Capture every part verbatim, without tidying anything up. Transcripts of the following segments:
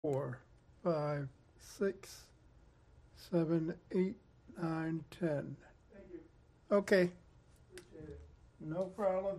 four, five, six, seven, eight, nine, ten. Thank you. Okay, Appreciate it. no problem.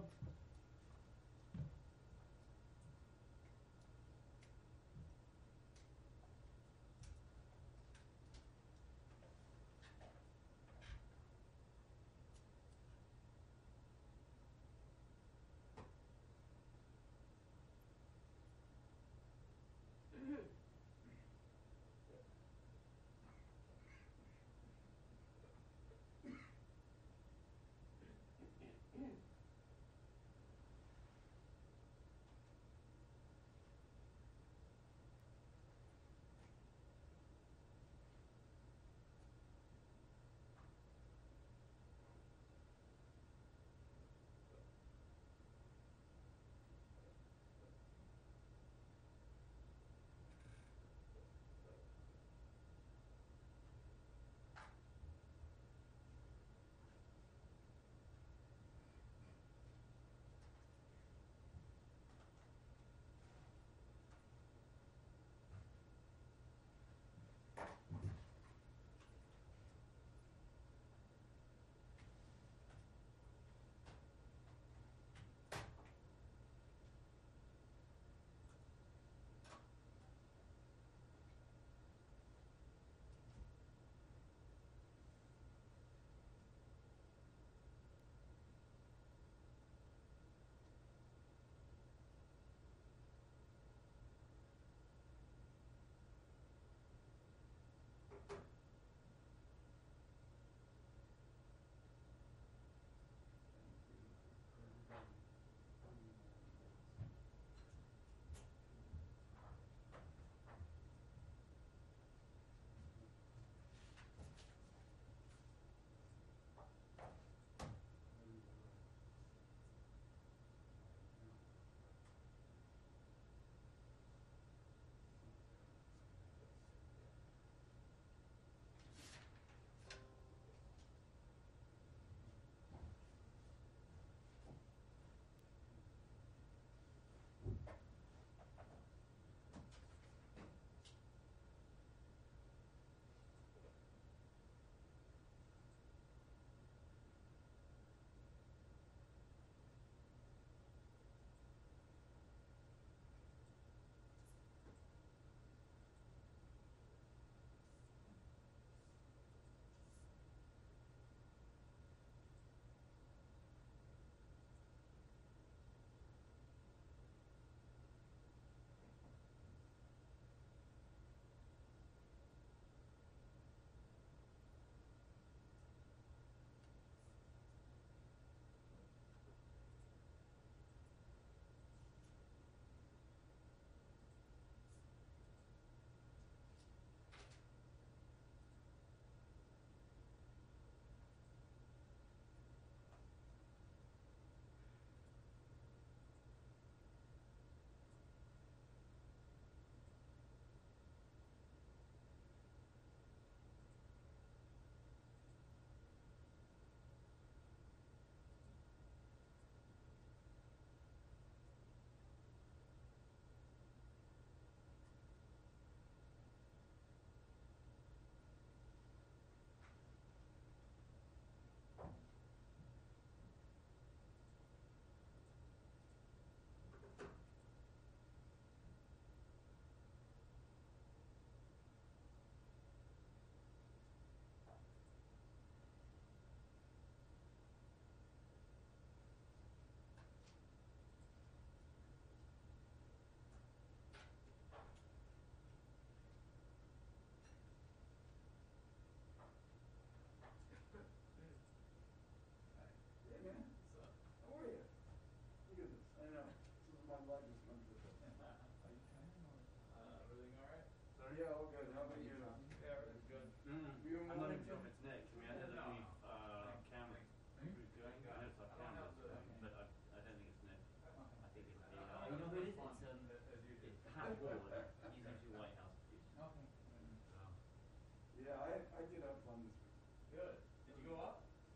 Hey man, how are you? Look at this, I know, this is my largest country. Are you training or? Uh, everything all right? Sorry? Yeah, all good, how about you? Yeah, everything's good. Mm, Were you in I'm not even Wilmington? sure if it's Nick. I mean, I know that No, we've no. uh, Thanks, cameras. thanks. We've going. Got I know it. it's our I don't cameras, have the- um, Okay. but I, I don't think it's Nick. Okay. I think it's the. I Uh, don't you know have who as it much is? fun It's um, a- as you do. it's Pat Ward. He's usually White House producer. Okay. So, Yeah, I, I did have fun this week. good. Did you go up?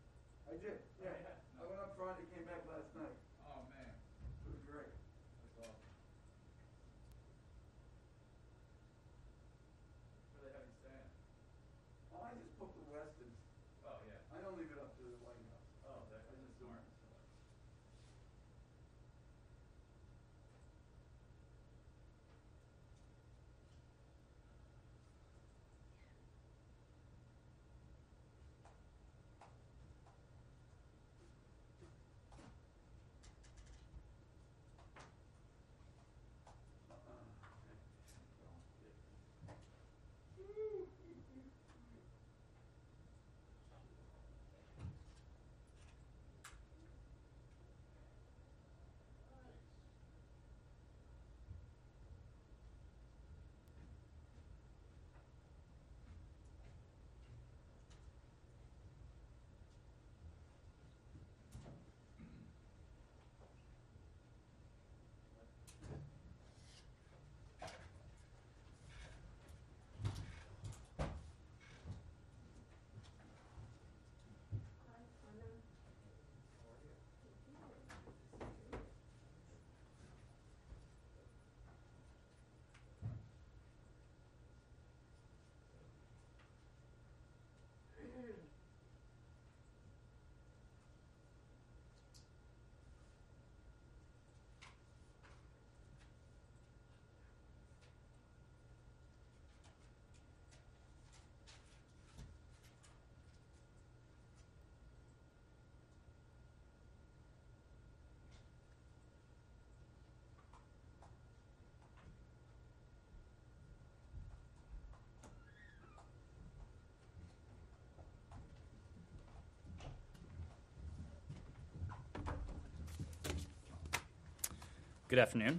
I did, Oh, yeah. yeah. I went up Friday, came back last night. Oh, man. It was great. That's awesome. Good afternoon.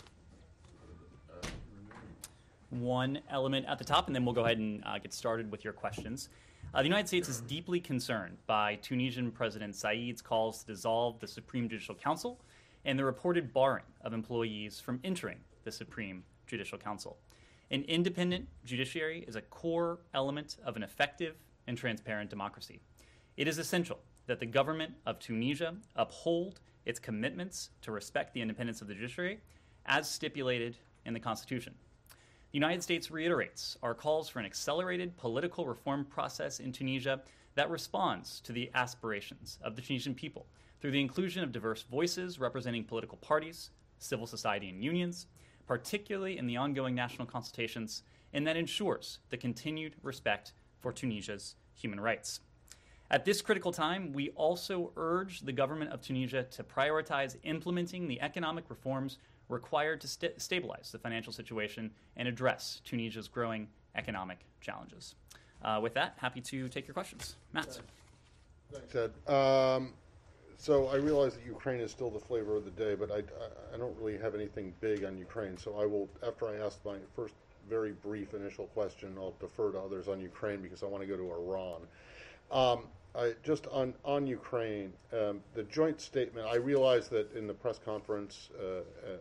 One element at the top, and then we'll go ahead and uh, get started with your questions. Uh, the United States is deeply concerned by Tunisian President Said's calls to dissolve the Supreme Judicial Council and the reported barring of employees from entering the Supreme Judicial Council. An independent judiciary is a core element of an effective and transparent democracy. It is essential that the government of Tunisia uphold its commitments to respect the independence of the judiciary as stipulated in the Constitution. The United States reiterates our calls for an accelerated political reform process in Tunisia that responds to the aspirations of the Tunisian people through the inclusion of diverse voices representing political parties, civil society, and unions, particularly in the ongoing national consultations, and that ensures the continued respect for Tunisia's human rights. At this critical time, we also urge the government of Tunisia to prioritize implementing the economic reforms required to st- stabilize the financial situation and address Tunisia's growing economic challenges. Uh, with that, happy to take your questions. Matt. Thanks, Ed. Um, so I realize that Ukraine is still the flavor of the day, but I, I, I don't really have anything big on Ukraine. So I will, after I ask my first very brief initial question, I'll defer to others on Ukraine because I want to go to Iran. Um, I, just on, on Ukraine, um, the joint statement, I realize that in the press conference, uh, uh,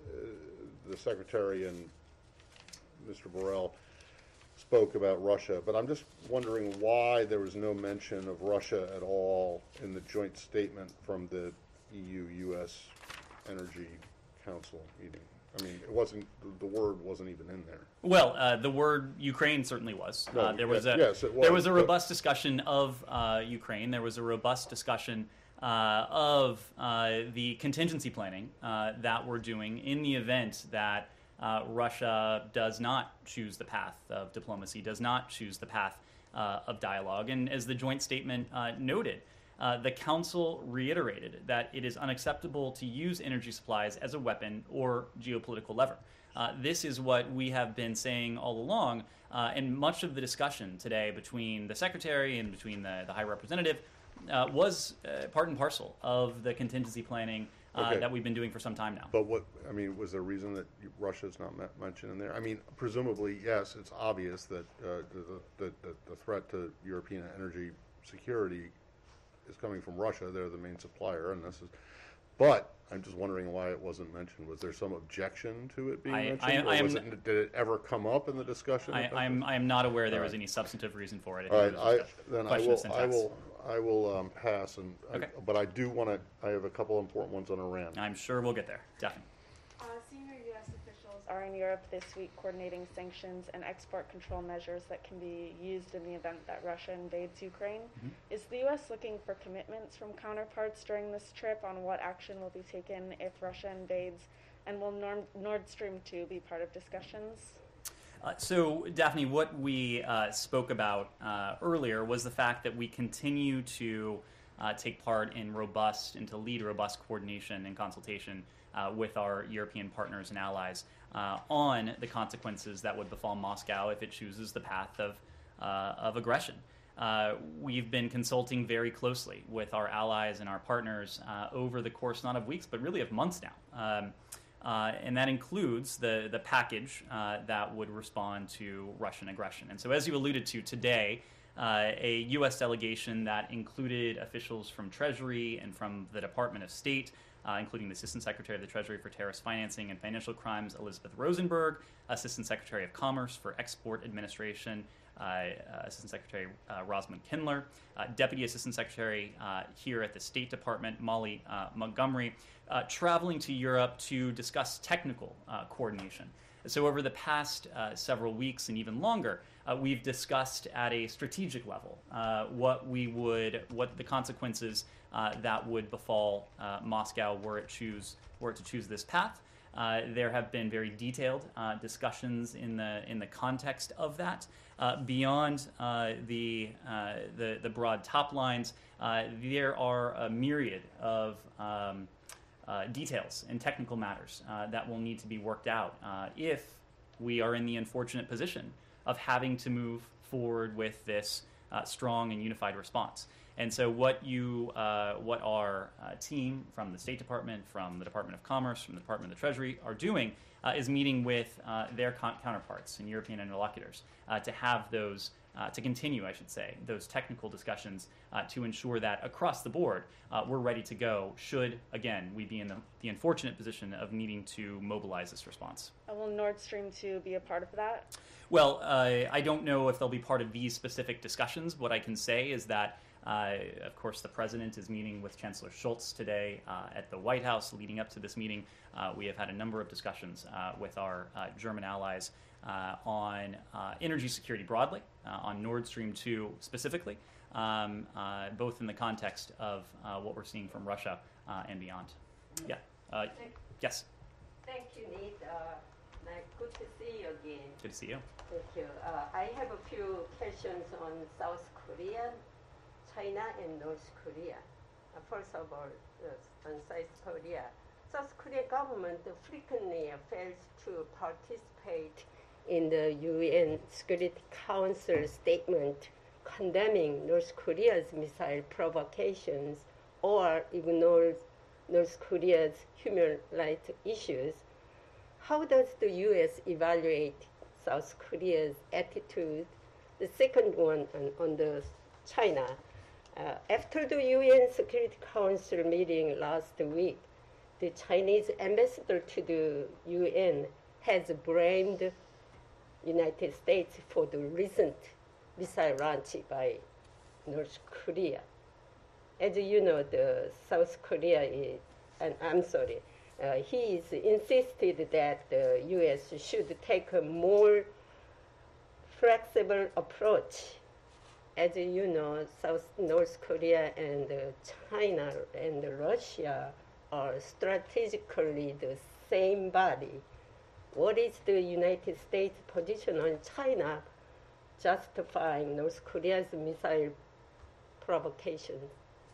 the Secretary and Mister Borrell spoke about Russia, but I'm just wondering why there was no mention of Russia at all in the joint statement from the E U U S Energy Council meeting. I mean, it wasn't, the word wasn't even in there. Well, uh, the word Ukraine certainly was. Well, uh, there was a yes, it was, there was a but- robust discussion of uh, Ukraine. There was a robust discussion uh, of uh, the contingency planning uh, that we're doing in the event that uh, Russia does not choose the path of diplomacy, does not choose the path uh, of dialogue. And as the joint statement uh, noted, Uh, the Council reiterated that it is unacceptable to use energy supplies as a weapon or geopolitical lever. Uh, this is what we have been saying all along, uh, and much of the discussion today between the Secretary and between the, the High Representative uh, was uh, part and parcel of the contingency planning uh, Okay. that we've been doing for some time now. But what, I mean, was there a reason that Russia's not me- mentioned in there? I mean, presumably, yes, it's obvious that uh, the, the, the, the threat to European energy security is coming from Russia. They're the main supplier, and this is. But I'm just wondering why it wasn't mentioned. Was there some objection to it being I- mentioned, I- I or was am- it, did it ever come up in the discussion? I, about I'm this? I am not aware there All was right. any substantive reason for it. I All think right, it was I, just a then I question will. of I syntax. will. I will um, pass, and Okay. I, but I do want to. I have a couple important ones on Iran. I'm sure we'll get there. Definitely. Uh, senior U S officials are in Europe this week coordinating sanctions and export control measures that can be used in the event that Russia invades Ukraine. Mhm. Is the U S looking for commitments from counterparts during this trip on what action will be taken if Russia invades? And will Nord, Nord Stream two be part of discussions? Uh, so, Daphne, what we uh, spoke about uh, earlier was the fact that we continue to uh, take part in robust and to lead robust coordination and consultation uh, with our European partners and allies uh, on the consequences that would befall Moscow if it chooses the path of, uh, of aggression. Uh, we've been consulting very closely with our allies and our partners uh, over the course not of weeks, but really of months now. Um, Uh, and that includes the, the package uh, that would respond to Russian aggression. And so as you alluded to today, uh, a U S delegation that included officials from Treasury and from the Department of State, uh, including the Assistant Secretary of the Treasury for Terrorist Financing and Financial Crimes, Elizabeth Rosenberg, Assistant Secretary of Commerce for Export Administration, uh, uh, Assistant Secretary uh, Rosalind Kindler, uh, Deputy Assistant Secretary uh, here at the State Department, Molly uh, Montgomery, uh, traveling to Europe to discuss technical uh, coordination. So over the past uh, several weeks and even longer, uh, we've discussed at a strategic level uh, what we would, what the consequences uh, that would befall uh, Moscow were it choose, were it to choose this path. Uh, there have been very detailed uh, discussions in the in the context of that. Uh, beyond uh, the, uh, the the broad top lines, uh, there are a myriad of um, uh, details and technical matters uh, that will need to be worked out uh, if we are in the unfortunate position of having to move forward with this uh, strong and unified response. And so, what you, uh, what our uh, team from the State Department, from the Department of Commerce, from the Department of the Treasury are doing uh, is meeting with uh, their con- counterparts and European interlocutors uh, to have those, uh, to continue, I should say, those technical discussions uh, to ensure that across the board uh, we're ready to go. Should again we be in the, the unfortunate position of needing to mobilize this response. Uh, will Nord Stream two be a part of that? Well, uh, I don't know if they'll be part of these specific discussions. What I can say is that, uh, of course, the president is meeting with Chancellor Scholz today uh, at the White House. Leading up to this meeting, uh, we have had a number of discussions uh, with our uh, German allies uh, on uh, energy security broadly, uh, on Nord Stream two specifically, um, uh, both in the context of uh, what we're seeing from Russia uh, and beyond. Yeah. Uh, yes. Thank you, Nate. Uh, nice, good to see you again. Good to see you. Thank you. Uh, I have a few questions on South Korea, China, and North Korea. Uh, first of all, uh, on South Korea. South Korea government frequently fails to participate in the U N Security Council statement condemning North Korea's missile provocations or ignores North Korea's human rights issues. How does the U S evaluate South Korea's attitude? The second one on, on the China. Uh, after the U N Security Council meeting last week, the Chinese ambassador to the U N has blamed United States for the recent missile launch by North Korea. As you know, the South Korea is, and I'm sorry, uh, he is insisted that the U S should take a more flexible approach. As you know, South North Korea and uh, China and Russia are strategically the same body. What is the United States position on China justifying North Korea's missile provocations?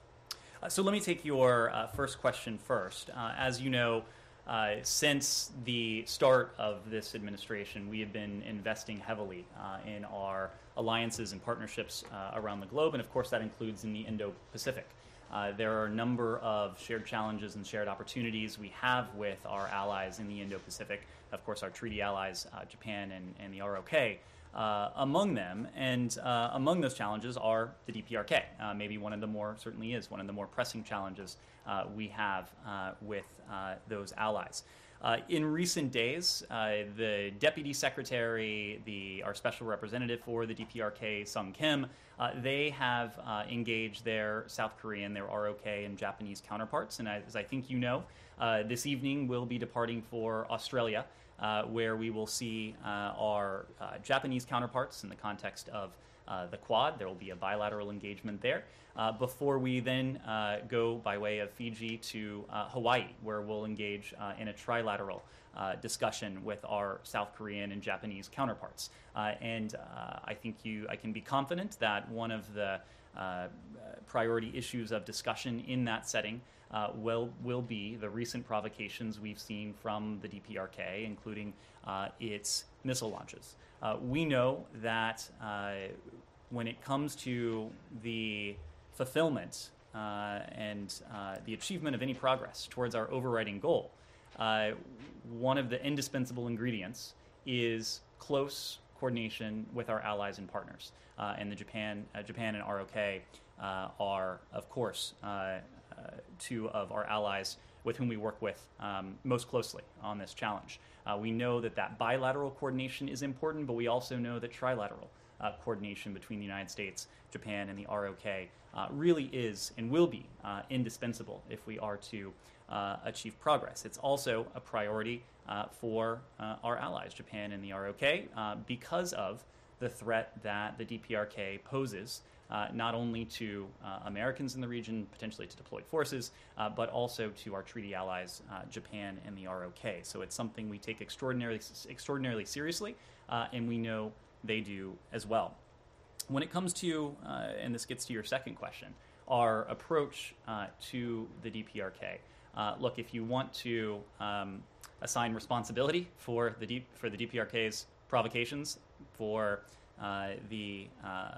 Uh, so let me take your uh, first question first. Uh, as you know, uh, since the start of this administration, we have been investing heavily uh, in our alliances and partnerships uh, around the globe, and of course that includes in the Indo-Pacific. Uh, there are a number of shared challenges and shared opportunities we have with our allies in the Indo-Pacific, of course our treaty allies, uh, Japan and, and the R O K. Uh, among them, and uh, among those challenges are the D P R K. Uh, maybe one of the more, certainly is one of the more pressing challenges uh, we have uh, with uh, those allies. Uh, in recent days, uh, the Deputy Secretary, the our Special Representative for the D P R K, Sung Kim, uh, they have uh, engaged their South Korean, their R O K, and Japanese counterparts. And as I think you know, uh, this evening we'll be departing for Australia, Uh, where we will see uh, our uh, Japanese counterparts in the context of uh, the Quad. There will be a bilateral engagement there uh, before we then uh, go by way of Fiji to uh, Hawaii, where we'll engage uh, in a trilateral uh, discussion with our South Korean and Japanese counterparts. Uh, and uh, I think you, I can be confident that one of the uh, priority issues of discussion in that setting Uh, will will be the recent provocations we've seen from the D P R K, including uh, its missile launches. Uh, we know that uh, when it comes to the fulfillment uh, and uh, the achievement of any progress towards our overriding goal, uh, one of the indispensable ingredients is close coordination with our allies and partners. Uh, and the Japan, uh, Japan and R O K uh, are, of course, uh, Uh, two of our allies with whom we work with um, most closely on this challenge. Uh, we know that that bilateral coordination is important, but we also know that trilateral uh, coordination between the United States, Japan, and the R O K uh, really is and will be uh, indispensable if we are to uh, achieve progress. It's also a priority uh, for uh, our allies, Japan and the R O K, uh, because of the threat that the D P R K poses Uh, not only to uh, Americans in the region, potentially to deployed forces, uh, but also to our treaty allies, uh, Japan and the R O K. So it's something we take extraordinarily, extraordinarily seriously, uh, and we know they do as well. When it comes to, uh, and this gets to your second question, our approach uh, to the D P R K. Uh, look, if you want to um, assign responsibility for the D- for the D P R K's provocations, for uh, the uh,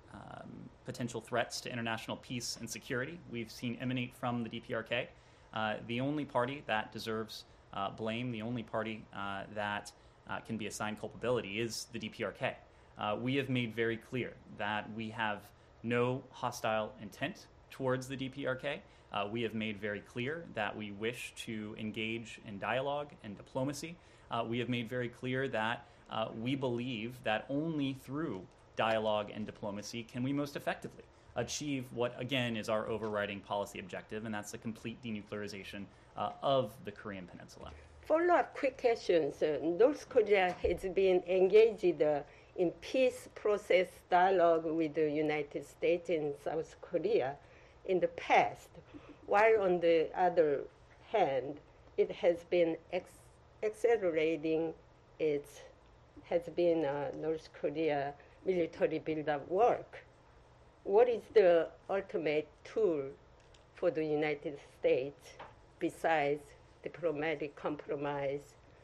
um, potential threats to international peace and security we've seen emanate from the D P R K. Uh, the only party that deserves uh, blame, the only party uh, that uh, can be assigned culpability is the D P R K. Uh, we have made very clear that we have no hostile intent towards the D P R K. Uh, we have made very clear that we wish to engage in dialogue and diplomacy. Uh, we have made very clear that uh, we believe that only through dialogue and diplomacy can we most effectively achieve what, again, is our overriding policy objective, and that's the complete denuclearization uh, of the Korean Peninsula. Follow-up quick questions. Uh, North Korea has been engaged uh, in peace process dialogue with the United States and South Korea in the past, while on the other hand, it has been ex- accelerating its has been uh, North Korea military build-up work. What is the ultimate tool for the United States besides diplomatic compromise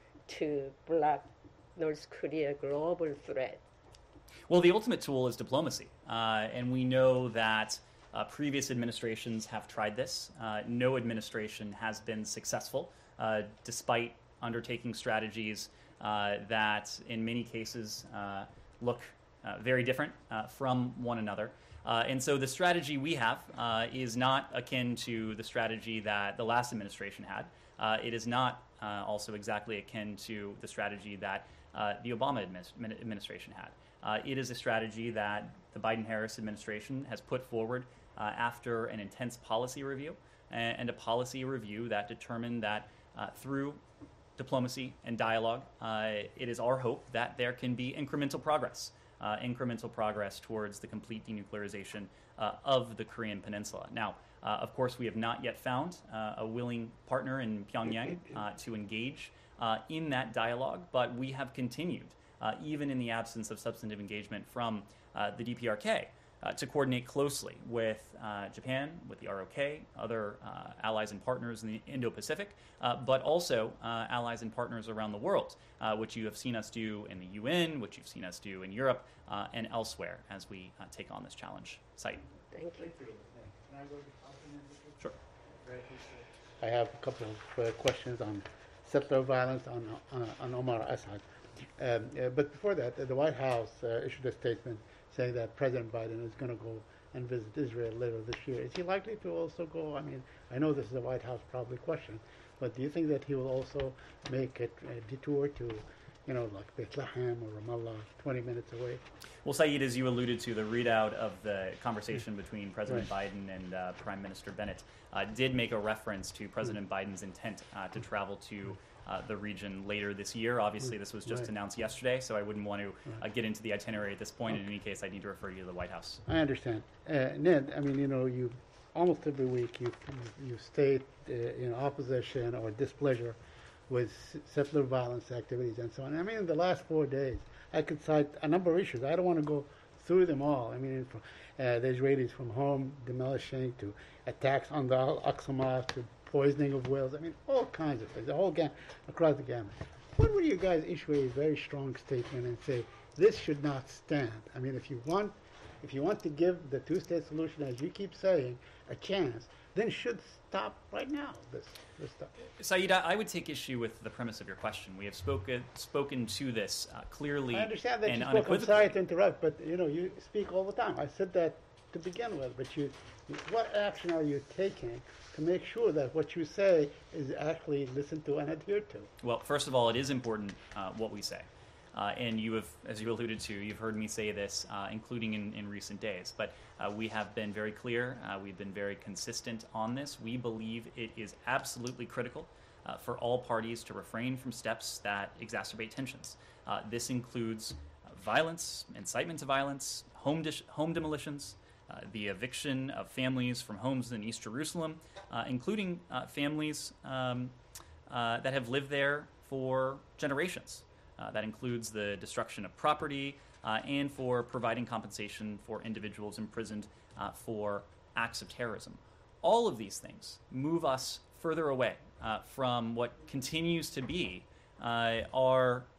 to block North Korea global threat? Well, the ultimate tool is diplomacy, uh, and we know that uh, previous administrations have tried this. Uh, no administration has been successful, uh, despite undertaking strategies uh, that, in many cases, uh, look uh, very different uh, from one another. Uh, and so the strategy we have uh, is not akin to the strategy that the last administration had. Uh, it is not uh, also exactly akin to the strategy that uh, the Obama administ- administration had. Uh, it is a strategy that the Biden-Harris administration has put forward uh, after an intense policy review, and, and a policy review that determined that uh, through diplomacy and dialogue, uh, it is our hope that there can be incremental progress. Uh, incremental progress towards the complete denuclearization uh, of the Korean Peninsula. Now, uh, of course, we have not yet found uh, a willing partner in Pyongyang uh, to engage uh, in that dialogue, but we have continued, uh, even in the absence of substantive engagement from uh, the D P R K, uh, to coordinate closely with uh, Japan, with the R O K, other uh, allies and partners in the Indo-Pacific, uh, but also uh, allies and partners around the world, uh, which you have seen us do in the U N, which you've seen us do in Europe, uh, and elsewhere as we uh, take on this challenge site. Thank you. Thank you. Can I go to Councilman Richard? Sure. Very appreciate I have a couple of uh, questions on settler violence on, on, on Omar Assad. Um, uh, but before that, uh, the White House uh, issued a statement saying that President Biden is going to go and visit Israel later this year. Is he likely to also go? I mean, I know this is a White House probably question, but do you think that he will also make a, a detour to, you know, like Bethlehem or Ramallah, twenty minutes away? Well, Saeed, as you alluded to, the readout of the conversation between President Right. Biden and uh, Prime Minister Bennett uh, did make a reference to President Biden's intent uh, to travel to uh, the region later this year. Obviously, this was just Right. announced yesterday, so I wouldn't want to uh, Right. get into the itinerary at this point. In any case, I need to refer you to the White House. I understand. Uh, Ned, I mean, you know, you almost every week you you state uh, in opposition or displeasure with s- settler violence activities and so on. I mean, in the last four days, I could cite a number of issues. I don't want to go through them all. I mean, from, uh, the Israelis from home demolishing to attacks on the Al-Aqsa Mosque to poisoning of wells. I mean, all kinds of things, the whole gamut, across the gamut. When will you guys issue a very strong statement and say, this should not stand? I mean, if you want if you want to give the two-state solution, as you keep saying, a chance, then it should stop right now, this, this stuff. Saeed, I I would take issue with the premise of your question. We have spoken spoken to this uh, clearly I understand that and you spoke. I'm unequivocally. sorry to interrupt, but you know you speak all the time. I said that to begin with, but you, what action are you taking to make sure that what you say is actually listened to and adhered to? Well, first of all, it is important uh, what we say. Uh, and you have, as you alluded to, you've heard me say this, uh, including in, in recent days. But uh, we have been very clear, uh, we've been very consistent on this. We believe it is absolutely critical uh, for all parties to refrain from steps that exacerbate tensions. Uh, this includes uh, violence, incitement to violence, home, dish- home demolitions, uh, the eviction of families from homes in East Jerusalem, uh, including uh, families um, uh, that have lived there for generations. Uh, that includes the destruction of property uh, and for providing compensation for individuals imprisoned uh, for acts of terrorism. All of these things move us further away uh, from what continues to be uh, our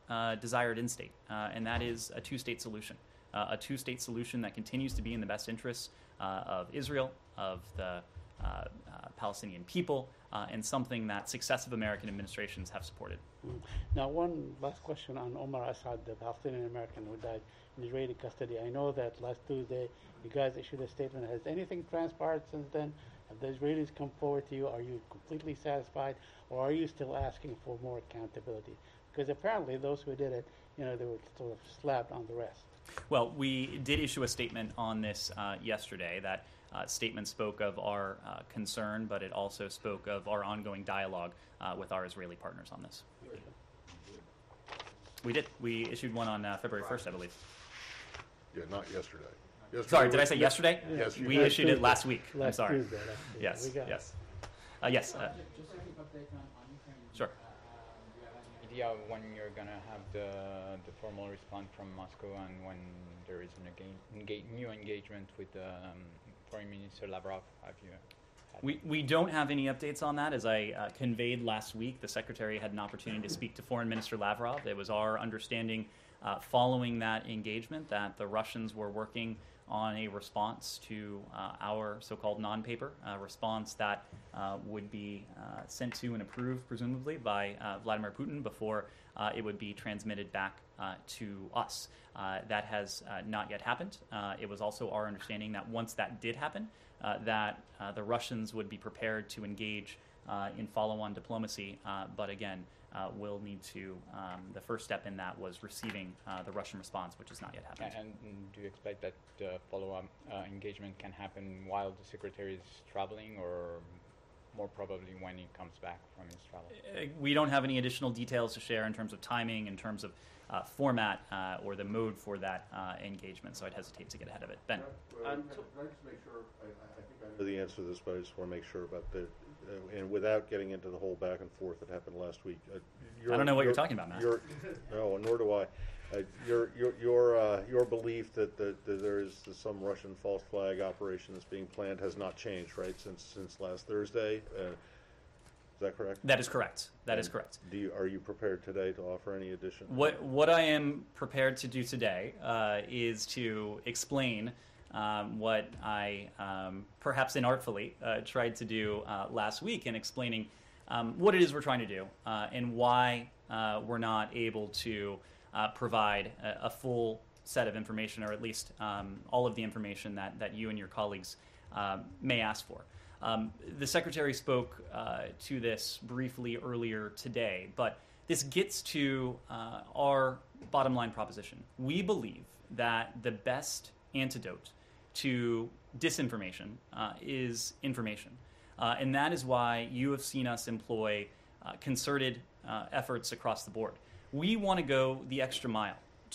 uh, desired end state, uh, and that is a two-state solution. Uh, a two-state solution that continues to be in the best interests uh, of Israel, of the uh, uh, Palestinian people, uh, and something that successive American administrations have supported. Mm. Now, one last question on Omar Assad, the Palestinian American who died in Israeli custody. I know that last Tuesday you guys issued a statement. Has anything transpired since then? Have the Israelis come forward to you? Are you completely satisfied, or are you still asking for more accountability? Because apparently those who did it, you know, they were sort of slapped on the wrist. Well, we did issue a statement on this uh, yesterday. That uh, statement spoke of our uh, concern, but it also spoke of our ongoing dialogue uh, with our Israeli partners on this. We did. We issued one on uh, February first, I believe. Yeah, not yesterday. yesterday Sorry, did I was- say yesterday? Yes, you We did. issued it last week. I'm Last sorry. Tuesday, last Tuesday. Yes, We got it. yes. Uh, yes. Uh, Just a quick update on, on Ukraine. Sure. Uh, um, do you have any idea of when you're gonna have the the formal response from Moscow and when there is an again, engage, new engagement with um, Foreign Minister Lavrov? Have you? had- We, we don't have any updates on that. As I uh, conveyed last week, the Secretary had an opportunity to speak to Foreign Minister Lavrov. It was our understanding uh, following that engagement that the Russians were working on a response to uh, our so-called non-paper uh, response that uh, would be uh, sent to and approved, presumably, by uh, Vladimir Putin before uh, it would be transmitted back uh, to us. Uh, that has uh, not yet happened. Uh, it was also our understanding that once that did happen, uh, that uh, the Russians would be prepared to engage uh, in follow-on diplomacy, uh, but again, uh, will need to, um, the first step in that was receiving uh, the Russian response, which has not yet happened. And, and do you expect that uh, follow-up uh, engagement can happen while the secretary is traveling, or more probably when he comes back from his travel? Uh, We don't have any additional details to share in terms of timing, in terms of uh, format, uh, or the mode for that uh, engagement, so I'd hesitate to get ahead of it. Ben? Well, Um, can I just make sure, I, I think I know the answer to this, but I just want to make sure about the, uh, and without getting into the whole back and forth that happened last week. Uh, your- I don't know what you're your- talking about, Matt. your- No, nor do I. Uh, Your, your, your, uh, your belief that, that, that there is some Russian false flag operation that's being planned has not changed, right, since, since last Thursday? Uh, Is that correct? That is correct. That is And correct. Do you, are you prepared today to offer any addition? What what I am prepared to do today uh, is to explain um, what I um, perhaps inartfully uh, tried to do uh, last week in explaining um, what it is we're trying to do uh, and why uh, we're not able to uh, provide a, a full set of information, or at least um, all of the information that, that you and your colleagues um, may ask for. Um, the Secretary spoke uh, to this briefly earlier today, but this gets to uh, our bottom line proposition. We believe that the best antidote to disinformation uh, is information. Uh, and that is why you have seen us employ uh, concerted uh, efforts across the board. We want to go the extra mile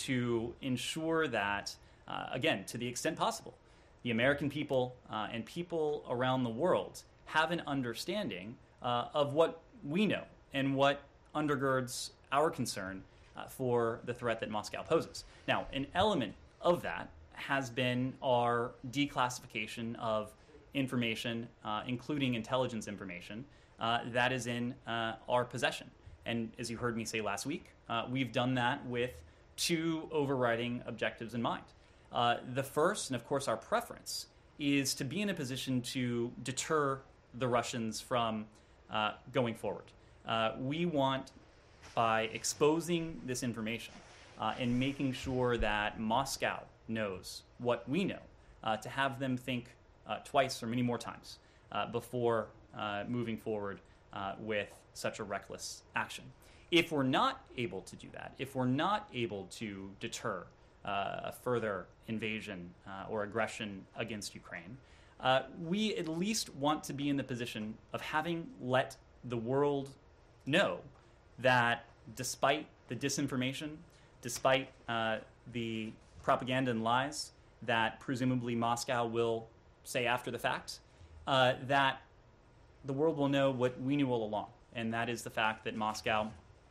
to ensure that, uh, again, to the extent possible, the American people uh, and people around the world have an understanding uh, of what we know and what undergirds our concern uh, for the threat that Moscow poses. Now, an element of that has been our declassification of information, uh, including intelligence information, uh, that is in uh, our possession. And as you heard me say last week, uh, we've done that with two overriding objectives in mind. Uh, the first, and of course our preference, is to be in a position to deter the Russians from uh, going forward. Uh, we want, by exposing this information uh, and making sure that Moscow knows what we know, uh, to have them think uh, twice or many more times uh, before uh, moving forward uh, with such a reckless action. If we're not able to do that, if we're not able to deter uh, a further invasion uh, or aggression against Ukraine, uh, we at least want to be in the position of having let the world know that despite the disinformation, despite uh, the propaganda and lies that presumably Moscow will say after the fact, uh, that the world will know what we knew all along, and that is the fact that Moscow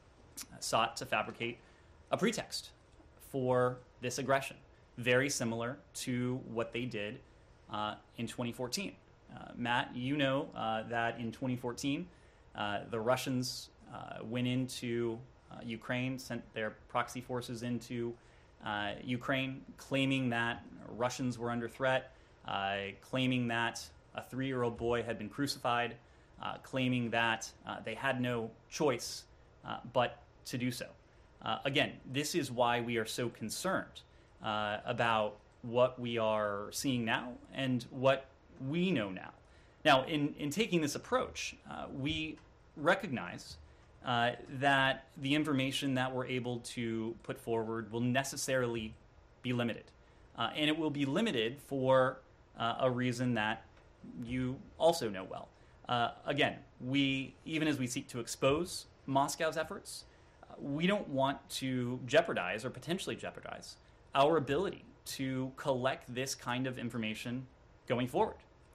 sought to fabricate a pretext for this aggression, very similar to what they did uh, in twenty fourteen. Uh, Matt, you know uh, that in twenty fourteen, uh, the Russians uh, went into Uh, Ukraine sent their proxy forces into uh, Ukraine, claiming that Russians were under threat, uh, claiming that a three-year-old boy had been crucified, uh, claiming that uh, they had no choice uh, but to do so. Uh, again, this is why we are so concerned uh, about what we are seeing now and what we know now. Now, in, in taking this approach, uh, we recognize uh, that the information that we're able to put forward will necessarily be limited. Uh, and it will be limited for uh, a reason that you also know well. Uh, again, we, even as we seek to expose Moscow's efforts, uh, we don't want to jeopardize or potentially jeopardize our ability to collect this kind of information going forward.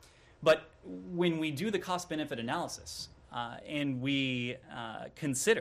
But when we do the cost-benefit analysis uh, and we uh, consider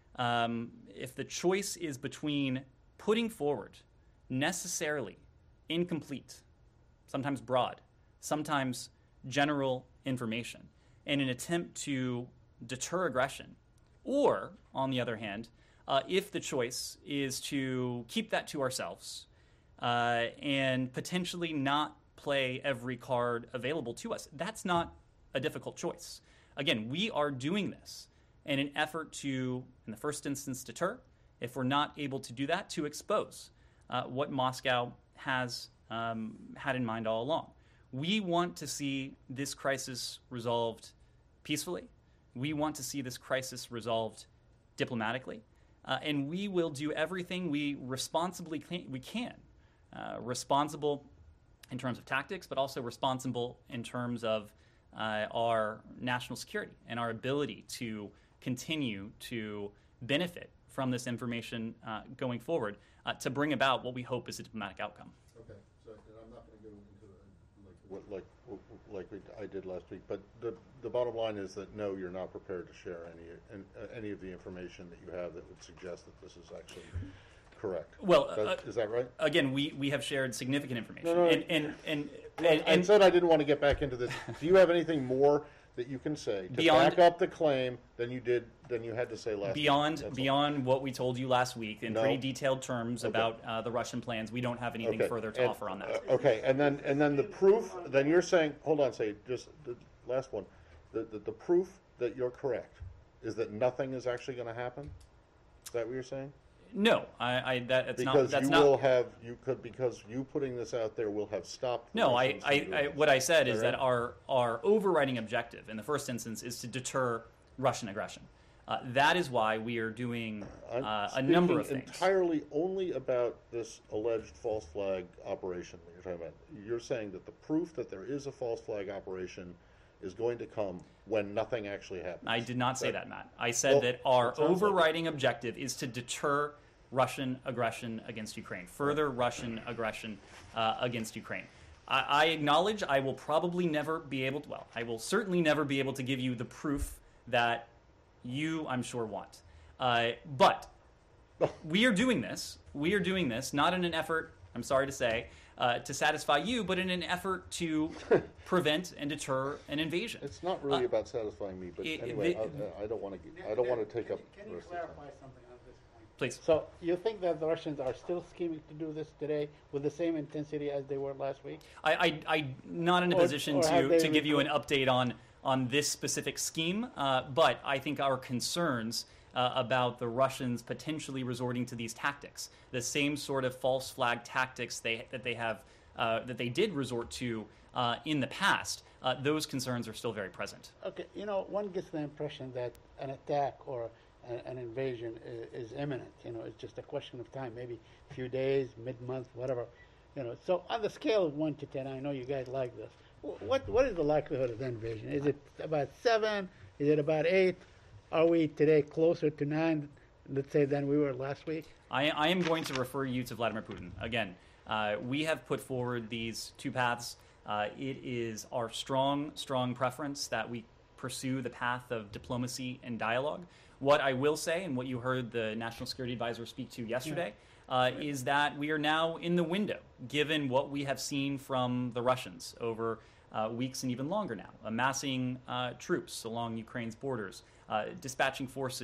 um, if the choice is between putting forward necessarily incomplete, sometimes broad, sometimes general information in an attempt to deter aggression, or, on the other hand, uh, if the choice is to keep that to ourselves uh, and potentially not play every card available to us, that's not a difficult choice. Again, we are doing this in an effort to, in the first instance, deter. If we're not able to do that, to expose uh, what Moscow has um, had in mind all along. We want to see this crisis resolved peacefully. We want to see this crisis resolved diplomatically. Uh, and we will do everything we responsibly can, we can. Uh, responsible in terms of tactics, but also responsible in terms of uh, our national security and our ability to continue to benefit from this information uh, going forward uh, to bring about what we hope is a diplomatic outcome. Okay, so and I'm not going to go into uh, like what like like we, I did last week, but the the bottom line is that no, you're not prepared to share any and, uh, any of the information that you have that would suggest that this is actually correct. Well, that, uh, is that right? Again, we, we have shared significant information, No, no, and and and, Look, and, I and said I didn't want to get back into this. Do you have anything more that you can say to Beyond- back up the claim than you did than you had to say last beyond week? That's all. beyond what we told you last week in No. pretty detailed terms Okay. about uh, the Russian plans, we don't have anything Okay, further to and- offer on that. uh, okay, and then and then the proof. Then you're saying, hold on, say just the last one. The the, the proof that you're correct is that nothing is actually going to happen. Is that what you're saying? No, I, I that it's Because not. That's you not. will have you could because you putting this out there will have stopped. the No, I, Russians from I, doing I this. what I said is Is that that our our overriding objective in the first instance is to deter Russian aggression. Uh, that is why we are doing I'm uh, a number of speaking things. entirely only about this alleged false flag operation that you're talking about. You're saying that the proof that there is a false flag operation is going to come when nothing actually happens. I did not say That- that, Matt. I said Well, that our it sounds like it. overriding objective is to deter Russian aggression against Ukraine, further Russian aggression uh, against Ukraine. I, I acknowledge I will probably never be able to, well, I will certainly never be able to give you the proof that you, I'm sure, want. Uh, but we are doing this. We are doing this not in an effort, I'm sorry to say, uh, to satisfy you, but in an effort to prevent and deter an invasion. It's not really Uh, about satisfying me, but it- anyway, the- I, I don't want to. I don't want to take up. Can the you rest of the time. clarify something on this point? Please. So you think that the Russians are still scheming to do this today with the same intensity as they were last week? I, I, I'm not in a Or- position or have to, they to give you an recruit- update on, on this specific scheme, uh, but I think our concerns uh, about the Russians potentially resorting to these tactics, the same sort of false flag tactics they, that they have, uh, that they did resort to uh, in the past, uh, those concerns are still very present. Okay, you know, one gets the impression that an attack or an, an invasion is, is imminent. You know, it's just a question of time, maybe a few days, mid-month, whatever. You know, so on the scale of one to ten, I know you guys like this. wh- What what is the likelihood of the invasion? Is it about seven? Is it about eight? Are we today closer to nine, let's say, than we were last week? I, I am going to refer you to Vladimir Putin. Again, uh, we have put forward these two paths. Uh, it is our strong, strong preference that we pursue the path of diplomacy and dialogue. What I will say, and what you heard the National Security Advisor speak to yesterday, uh, is that we are now in the window, given what we have seen from the Russians over uh, weeks and even longer now, amassing uh, troops along Ukraine's borders, uh, dispatching forces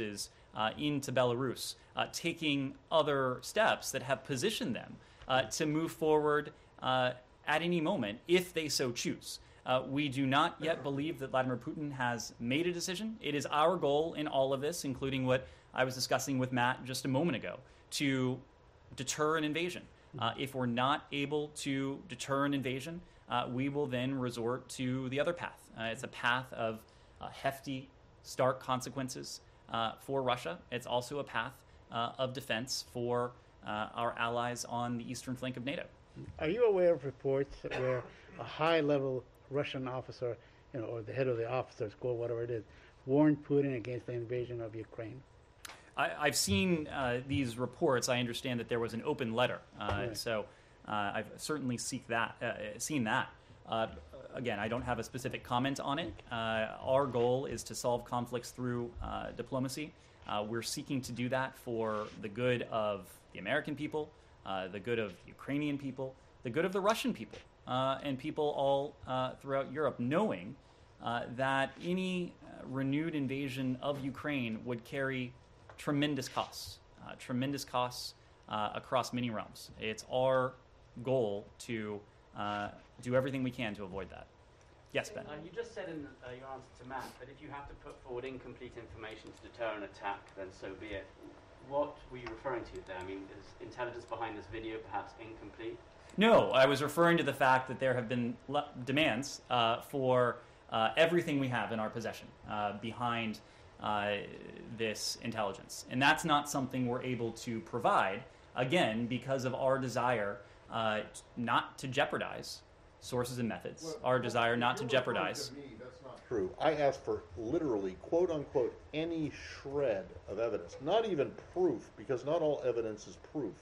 uh, into Belarus, uh, taking other steps that have positioned them uh, to move forward uh, at any moment if they so choose. Uh, we do not yet believe that Vladimir Putin has made a decision. It is our goal in all of this, including what I was discussing with Matt just a moment ago, to deter an invasion. Uh, if we're not able to deter an invasion, uh, we will then resort to the other path. Uh, it's a path of uh, hefty, stark consequences uh, for Russia. It's also a path uh, of defense for uh, our allies on the eastern flank of NATO. Are you aware of reports where a high-level Russian officer, you know, or the head of the officers, corps, whatever it is, warned Putin against the invasion of Ukraine? I, I've seen uh, these reports. I understand that there was an open letter, uh, Right. so uh, I've certainly seek that, uh, seen that. Uh, again, I don't have a specific comment on it. Uh, our goal is to solve conflicts through uh, diplomacy. Uh, we're seeking to do that for the good of the American people, uh, the good of Ukrainian people, the good of the Russian people, uh, and people all uh, throughout Europe, knowing uh, that any uh, renewed invasion of Ukraine would carry tremendous costs, uh, tremendous costs uh, across many realms. It's our goal to uh, do everything we can to avoid that. Yes, Ben. Uh, you just said in uh, your answer to Matt that if you have to put forward incomplete information to deter an attack, then so be it. What were you referring to there? I mean, is intelligence behind this video perhaps incomplete? No, I was referring to the fact that there have been le- demands uh, for uh, everything we have in our possession uh, behind uh, this intelligence. And that's not something we're able to provide, again, because of our desire uh, t- not to jeopardize sources and methods, Well, our desire not to if you're referring jeopardize. to me, that's not true. I asked for literally, quote unquote, any shred of evidence, not even proof, because not all evidence is proof.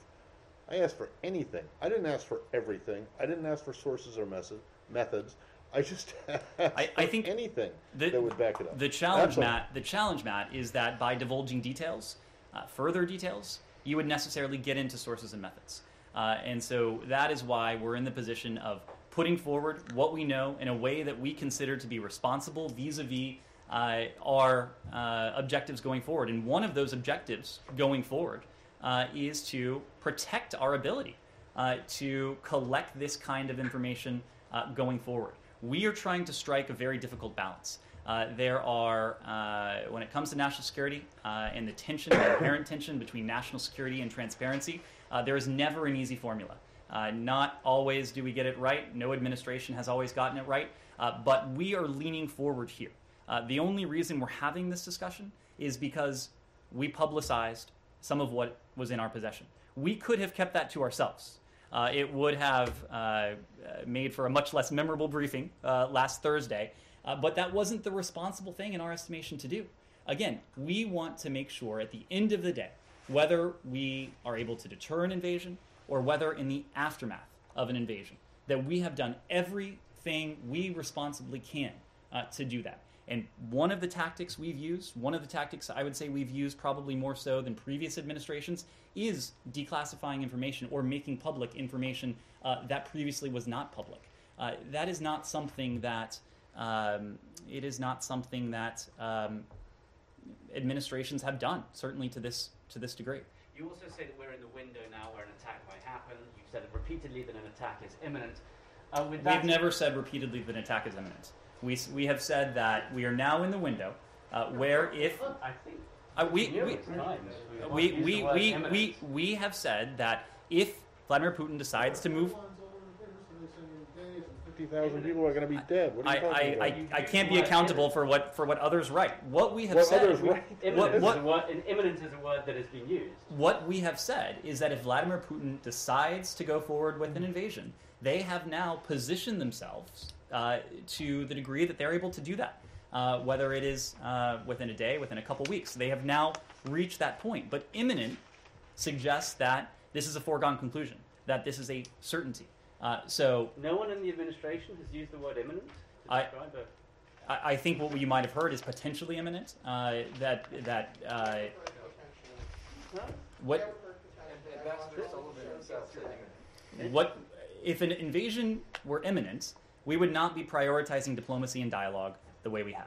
I asked for anything. I didn't ask for everything. I didn't ask for sources or method, methods. I just asked I, I for think anything the, that would back it up. The challenge, That's all. Matt, the challenge, Matt, is that by divulging details, uh, further details, you would necessarily get into sources and methods. Uh, and so that is why we're in the position of putting forward what we know in a way that we consider to be responsible vis-a-vis uh, our uh, objectives going forward. And one of those objectives going forward uh, is to protect our ability uh, to collect this kind of information uh, going forward. We are trying to strike a very difficult balance. Uh, there are, uh, when it comes to national security uh, and the tension, the inherent tension between national security and transparency, uh, there is never an easy formula. Uh, not always do we get it right. No administration has always gotten it right. Uh, but we are leaning forward here. Uh, the only reason we're having this discussion is because we publicized some of what was in our possession. We could have kept that to ourselves. Uh, it would have uh, made for a much less memorable briefing uh, last Thursday, uh, but that wasn't the responsible thing in our estimation to do. Again, we want to make sure at the end of the day, whether we are able to deter an invasion or whether in the aftermath of an invasion, that we have done everything we responsibly can uh, to do that. And one of the tactics we've used, one of the tactics I would say we've used probably more so than previous administrations, is declassifying information or making public information uh, that previously was not public. Uh, that is not something that um, it is not something that um, administrations have done, certainly to this to this degree. You also say that we're in the window now where an attack might happen. You've said repeatedly that an attack is imminent. Uh, with that, We've never said repeatedly that an attack is imminent. We, s- we have said that we are now in the window uh, where if I think uh, we, we, numerous times we, used the we, word we, imminent. we, we have said that if Vladimir Putin decides to move, fifty thousand people are going to be dead. What are I, you talking I, about? I, I can't be accountable for what for what others write. What we have What said, others write? Imminent, what- is a word, and imminent is a word that has been used. what we have said is that if Vladimir Putin decides to go forward with an invasion, they have now positioned themselves uh, to the degree that they're able to do that. Uh, whether it is uh, within a day, within a couple weeks, they have now reached that point. But imminent suggests that this is a foregone conclusion, that this is a certainty. Uh, so No one in the administration has used the word imminent to I- describe a... I, I think what you might have heard is potentially imminent. Uh, that that uh, what what if an invasion were imminent, we would not be prioritizing diplomacy and dialogue the way we have.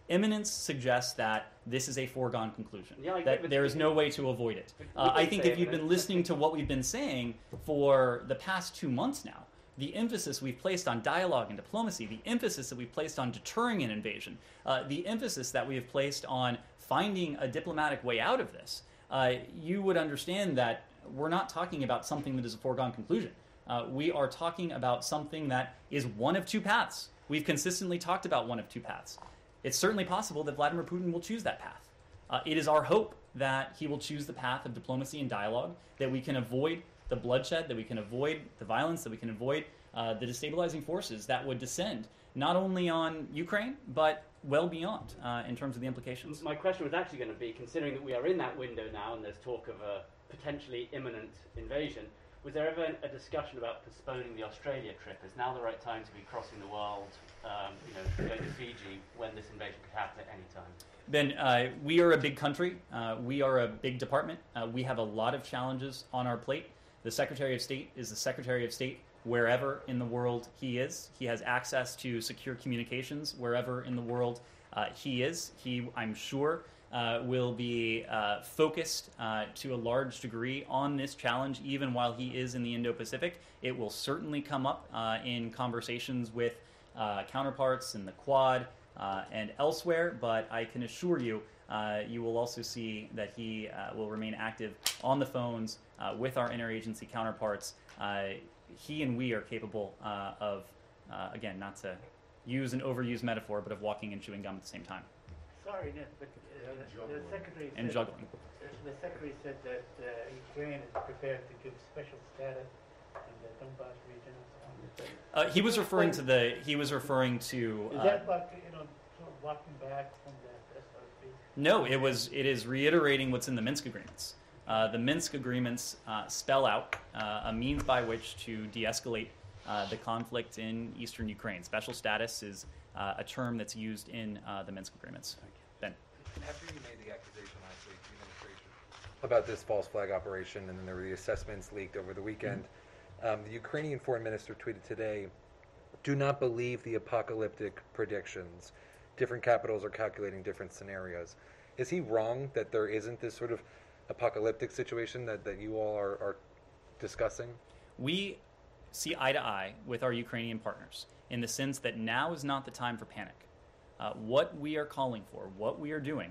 Imminence suggests that this is a foregone conclusion, Yeah, I agree that with there you. is no way to avoid it. We- we Uh, I did think say if you've been imminence. listening to what we've been saying for the past two months now, the emphasis we've placed on dialogue and diplomacy, the emphasis that we've placed on deterring an invasion, uh, the emphasis that we have placed on finding a diplomatic way out of this, uh, you would understand that we're not talking about something that is a foregone conclusion. Uh, we are talking about something that is one of two paths. We've consistently talked about one of two paths. It's certainly possible that Vladimir Putin will choose that path. Uh, it is our hope that he will choose the path of diplomacy and dialogue, that we can avoid the bloodshed, that we can avoid the violence, that we can avoid uh, the destabilizing forces that would descend not only on Ukraine, but well beyond uh, in terms of the implications. My question was actually going to be, considering that we are in that window now and there's talk of a potentially imminent invasion, was there ever a discussion about postponing the Australia trip? Is now the right time to be crossing the world, um, you know, going to Fiji when this invasion could happen at any time? Ben, uh, we are a big country. Uh, we are a big department. Uh, we have a lot of challenges on our plate. The Secretary of State is the Secretary of State wherever in the world he is. He has access to secure communications wherever in the world uh, he is. He, I'm sure, uh, will be uh, focused uh, to a large degree on this challenge, even while he is in the Indo-Pacific. It will certainly come up uh, in conversations with uh, counterparts in the Quad uh, and elsewhere, but I can assure you, uh, you will also see that he uh, will remain active on the phones uh, with our interagency counterparts. Uh, he and we are capable uh, of, uh, again, not to use an overused metaphor, but of walking and chewing gum at the same time. Sorry, Ned, but uh, the, the secretary And said, juggling. The secretary said that uh, Ukraine is prepared to give special status in the Donbas region and so on. Uh, he was referring to the. He was referring to. Is Uh, that like, you know, sort of walking back from the S R P? no, it was. It is reiterating what's in the Minsk agreements. Uh, the Minsk agreements uh, spell out uh, a means by which to de-escalate uh, the conflict in eastern Ukraine. Special status is uh, a term that's used in uh, the Minsk agreements. Ben. After you made the accusation last week, the administration, about this false flag operation, and then there were the assessments leaked over the weekend, mm-hmm. um, the Ukrainian foreign minister tweeted today, "Do not believe the apocalyptic predictions. Different capitals are calculating different scenarios." Is he wrong that there isn't this sort of apocalyptic situation that, that you all are, are discussing? We see eye to eye with our Ukrainian partners in the sense that now is not the time for panic. Uh, what we are calling for, what we are doing,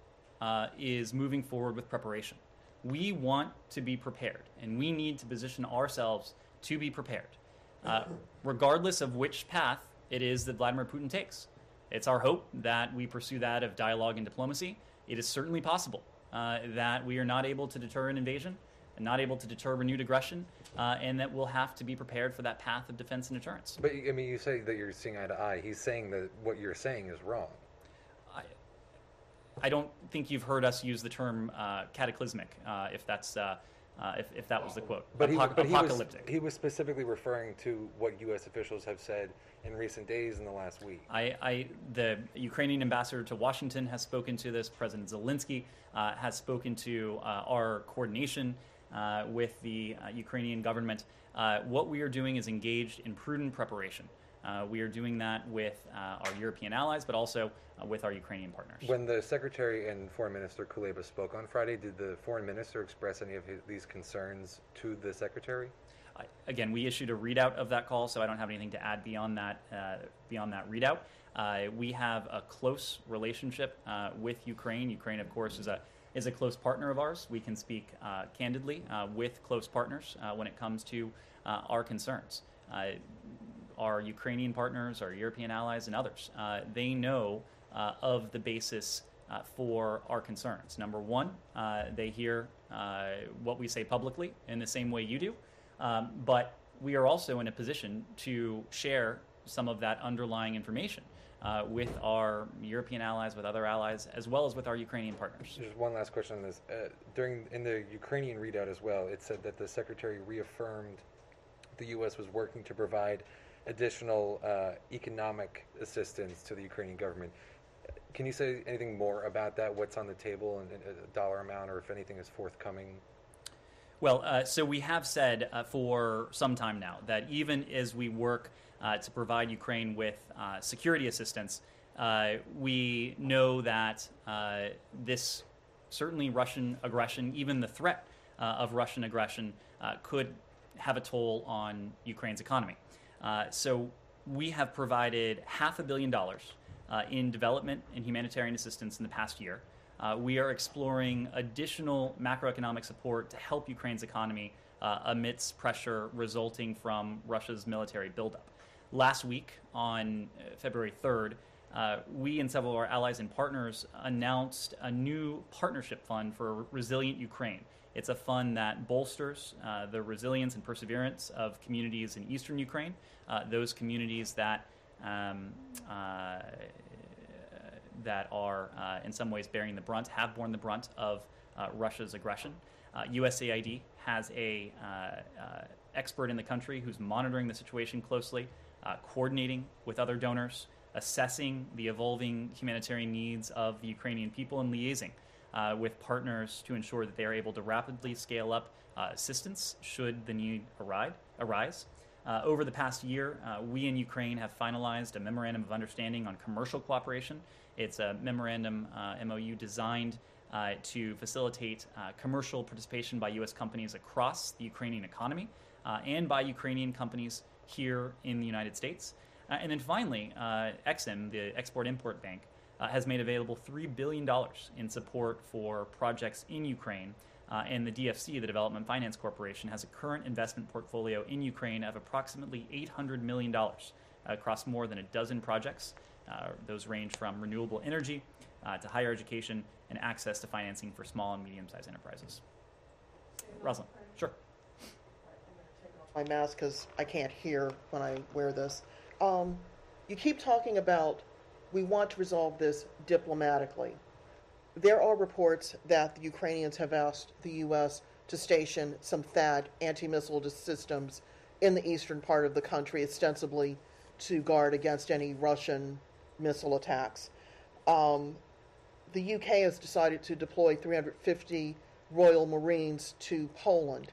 uh, is moving forward with preparation. We want to be prepared, and we need to position ourselves to be prepared, uh, regardless of which path it is that Vladimir Putin takes. It's our hope that we pursue that of dialogue and diplomacy. It is certainly possible uh, that we are not able to deter an invasion, and not able to deter renewed aggression, uh, and that we'll have to be prepared for that path of defense and deterrence. But, I mean, you say that you're seeing eye to eye. He's saying that what you're saying is wrong. I, I don't think you've heard us use the term uh, cataclysmic, uh, if that's uh, uh, if, if that was the quote. But, he, Apoc- but he, was, apocalyptic. he was specifically referring to what U S officials have said in recent days in the last week. I, I, the Ukrainian ambassador to Washington has spoken to this. President Zelensky uh, has spoken to uh, our coordination uh, with the uh, Ukrainian government. Uh, what we are doing is engaged in prudent preparation. Uh, we are doing that with uh, our European allies, but also uh, with our Ukrainian partners. When the Secretary and Foreign Minister Kuleba spoke on Friday, did the Foreign Minister express any of his, these concerns to the Secretary? I, again, we issued a readout of that call, so I don't have anything to add beyond that. Uh, beyond that readout, uh, we have a close relationship uh, with Ukraine. Ukraine, of course, is a is a close partner of ours. We can speak uh, candidly uh, with close partners uh, when it comes to uh, our concerns. Uh, our Ukrainian partners, our European allies, and others, uh, they know uh, of the basis uh, for our concerns. Number one, uh, they hear uh, what we say publicly in the same way you do. Um, but we are also in a position to share some of that underlying information uh, with our European allies, with other allies, as well as with our Ukrainian partners. Just one last question on this. Uh, during in the Ukrainian readout as well, it said that the Secretary reaffirmed the U S was working to provide additional uh, economic assistance to the Ukrainian government. Can you say anything more about that? What's on the table and, and a dollar amount, or if anything is forthcoming? Well, uh, so we have said uh, for some time now that even as we work uh, to provide Ukraine with uh, security assistance, uh, we know that uh, this certainly Russian aggression, even the threat uh, of Russian aggression, uh, could have a toll on Ukraine's economy. Uh, so we have provided half a billion dollars uh, in development and humanitarian assistance in the past year. Uh, we are exploring additional macroeconomic support to help Ukraine's economy uh, amidst pressure resulting from Russia's military buildup. Last week, on uh, February third, uh, we and several of our allies and partners announced a new partnership fund for Resilient Ukraine. It's a fund that bolsters uh, the resilience and perseverance of communities in eastern Ukraine, uh, those communities that um, uh, that are uh, in some ways bearing the brunt, have borne the brunt of uh, Russia's aggression. Uh, U S A I D has a uh, uh, expert in the country who's monitoring the situation closely, uh, coordinating with other donors, assessing the evolving humanitarian needs of the Ukrainian people, and liaising uh, with partners to ensure that they are able to rapidly scale up uh, assistance should the need arise. arise. Uh, over the past year, uh, we in Ukraine have finalized a memorandum of understanding on commercial cooperation. It's a memorandum, uh, M O U, designed uh, to facilitate uh, commercial participation by U S companies across the Ukrainian economy uh, and by Ukrainian companies here in the United States. Uh, and then finally, uh, Ex-Im, the Export-Import Bank, uh, has made available three billion dollars in support for projects in Ukraine. Uh, and the D F C, the Development Finance Corporation, has a current investment portfolio in Ukraine of approximately eight hundred million dollars across more than a dozen projects. Uh, those range from renewable energy uh, to higher education and access to financing for small and medium-sized enterprises. Rosalind, sure. My mask because I can't hear when I wear this. Um, you keep talking about we want to resolve this diplomatically. There are reports that the Ukrainians have asked the U S to station some THAAD anti-missile systems in the eastern part of the country, ostensibly to guard against any Russian missile attacks. Um, the U K has decided to deploy three hundred fifty Royal Marines to Poland.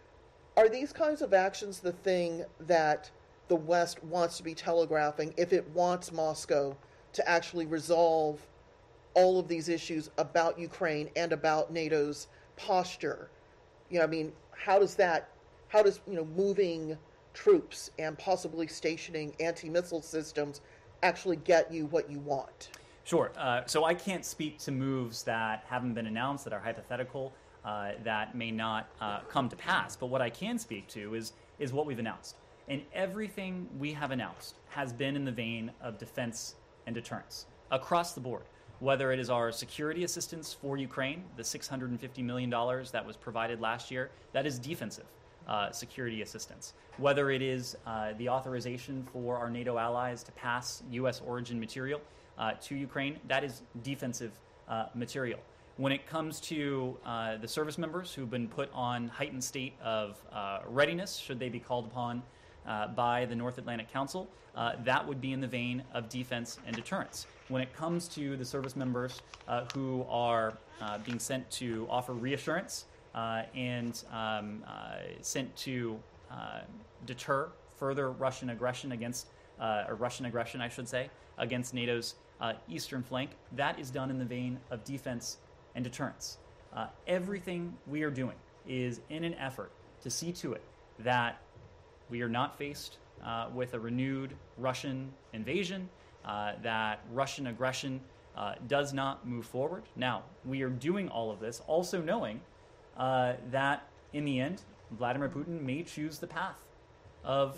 Are these kinds of actions the thing that the West wants to be telegraphing if it wants Moscow to actually resolve all of these issues about Ukraine and about NATO's posture? You know, I mean, how does that, how does, you know, moving troops and possibly stationing anti-missile systems actually get you what you want? Sure. Uh, so I can't speak to moves that haven't been announced, that are hypothetical, uh, that may not uh, come to pass. But what I can speak to is is what we've announced. And everything we have announced has been in the vein of defense and deterrence across the board. Whether it is our security assistance for Ukraine, the six hundred fifty million dollars that was provided last year, that is defensive uh, security assistance. Whether it is uh, the authorization for our NATO allies to pass U S origin material uh, to Ukraine, that is defensive uh, material. When it comes to uh, the service members who've been put on heightened state of uh, readiness, should they be called upon uh, by the North Atlantic Council, uh, that would be in the vein of defense and deterrence. When it comes to the service members uh, who are uh, being sent to offer reassurance uh, and um, uh, sent to uh, deter further Russian aggression against, uh, or Russian aggression, I should say, against NATO's uh, eastern flank, that is done in the vein of defense and deterrence. Uh, everything we are doing is in an effort to see to it that we are not faced uh, with a renewed Russian invasion, uh, that Russian aggression uh, does not move forward. Now, we are doing all of this also knowing uh, that in the end, Vladimir Putin may choose the path of,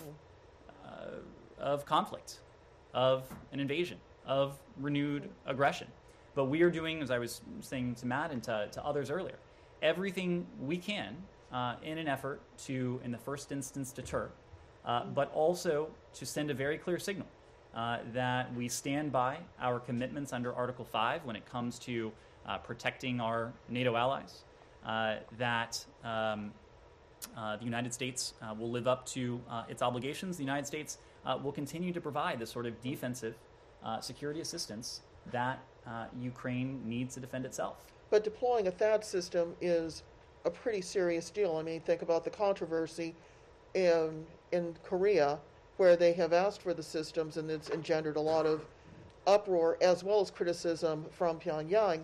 uh, of conflict, of an invasion, of renewed aggression. But we are doing, as I was saying to Matt and to, to others earlier, everything we can uh, in an effort to, in the first instance, deter, uh, but also to send a very clear signal uh, that we stand by our commitments under Article five when it comes to uh, protecting our NATO allies, uh, that um, uh, the United States uh, will live up to uh, its obligations. The United States uh, will continue to provide this sort of defensive uh, security assistance that Uh, Ukraine needs to defend itself. But deploying a THAAD system is a pretty serious deal. I mean, think about the controversy in in Korea, where they have asked for the systems, and it's engendered a lot of uproar as well as criticism from Pyongyang.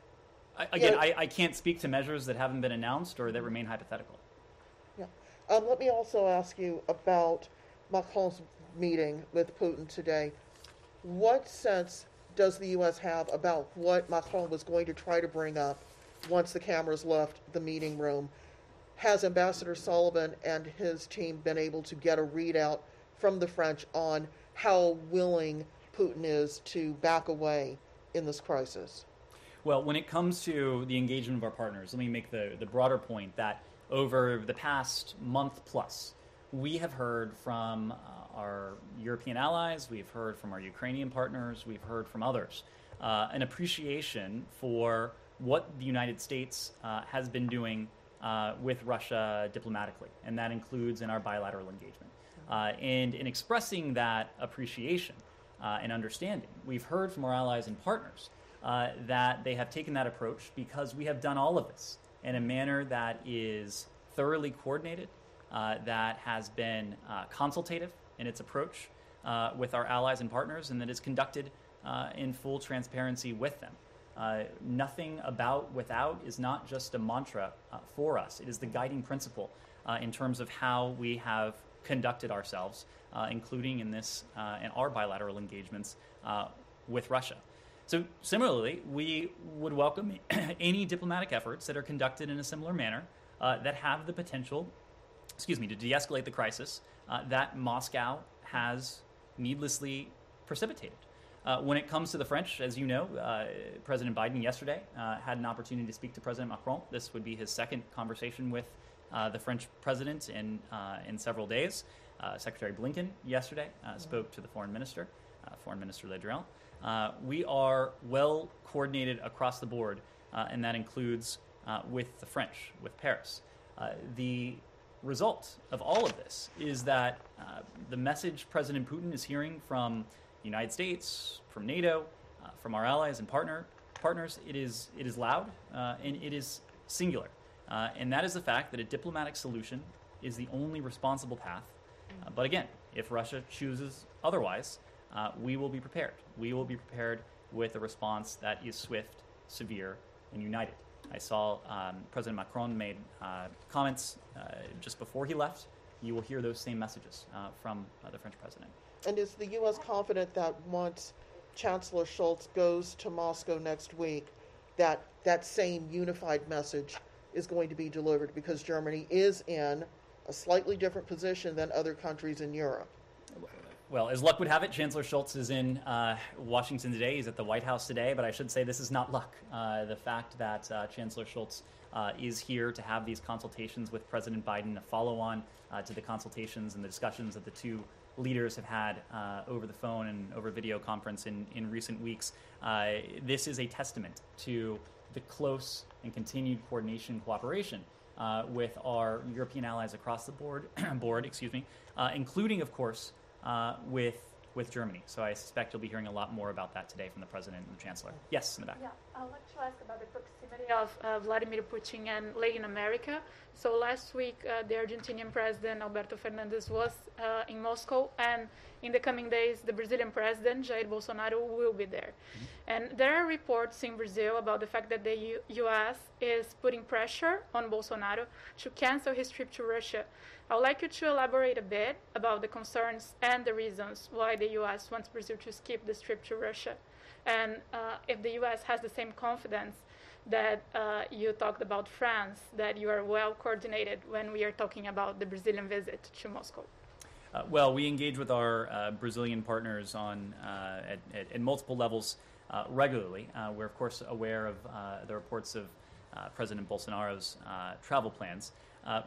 I, again, Yeah. I, I can't speak to measures that haven't been announced or that remain hypothetical. Yeah. Um, let me also ask you about Macron's meeting with Putin today. What sense does the U S have about what Macron was going to try to bring up once the cameras left the meeting room? Has Ambassador Sullivan and his team been able to get a readout from the French on how willing Putin is to back away in this crisis? Well, when it comes to the engagement of our partners, let me make the, the broader point that over the past month plus, we have heard from uh, our European allies, we've heard from our Ukrainian partners, we've heard from others, uh, an appreciation for what the United States uh, has been doing uh, with Russia diplomatically, and that includes in our bilateral engagement. Uh, and in expressing that appreciation uh, and understanding, we've heard from our allies and partners uh, that they have taken that approach because we have done all of this in a manner that is thoroughly coordinated, uh, that has been uh, consultative in its approach uh, with our allies and partners, and that is conducted uh, in full transparency with them. Uh, nothing about without is not just a mantra uh, for us. It is the guiding principle uh, in terms of how we have conducted ourselves, uh, including in this uh, in our bilateral engagements uh, with Russia. So similarly, we would welcome any diplomatic efforts that are conducted in a similar manner uh, that have the potential, excuse me, to de-escalate the crisis uh, that Moscow has needlessly precipitated. Uh, when it comes to the French, as you know, uh, President Biden yesterday uh, had an opportunity to speak to President Macron. This would be his second conversation with uh, the French president in uh, in several days. Uh, Secretary Blinken yesterday uh, spoke to the foreign minister, uh, Foreign Minister Le Drian. Uh, we are well coordinated across the board, uh, and that includes uh, with the French, with Paris. Uh, the result of all of this is that uh, the message President Putin is hearing from the United States, from NATO, uh, from our allies and partner partners, it is it is loud uh, and it is singular, uh, and that is the fact that a diplomatic solution is the only responsible path. Uh, but again, if Russia chooses otherwise, uh, we will be prepared. We will be prepared with a response that is swift, severe, and united. I saw um, President Macron made uh, comments uh, just before he left. You will hear those same messages uh, from uh, the French president. And is the U S confident that once Chancellor Scholz goes to Moscow next week, that that same unified message is going to be delivered? Because Germany is in a slightly different position than other countries in Europe. Well, as luck would have it, Chancellor Scholz is in uh, Washington today. He's at the White House today, but I should say this is not luck. Uh, the fact that uh, Chancellor Scholz uh, is here to have these consultations with President Biden, a follow-on uh, to the consultations and the discussions that the two leaders have had uh, over the phone and over video conference in, in recent weeks. Uh, this is a testament to the close and continued coordination and cooperation uh, with our European allies across the board, board excuse me, uh, including, of course, uh, with with Germany. So I suspect you'll be hearing a lot more about that today from the President and the Chancellor. Yes, in the back. Yeah, I'd like to ask about the proximity of uh, Vladimir Putin and Latin America. So last week, uh, the Argentinian President Alberto Fernandez was uh, in Moscow, and in the coming days, the Brazilian President Jair Bolsonaro will be there. Mm-hmm. And there are reports in Brazil about the fact that the U- U.S. is putting pressure on Bolsonaro to cancel his trip to Russia. I would like you to elaborate a bit about the concerns and the reasons why the U S wants Brazil to skip this trip to Russia, and uh, if the U S has the same confidence that uh, you talked about France, that you are well coordinated when we are talking about the Brazilian visit to Moscow. Uh, well, we engage with our uh, Brazilian partners on uh, at, at, at multiple levels uh, regularly. Uh, we're, of course, aware of uh, the reports of uh, President Bolsonaro's uh, travel plans. Uh,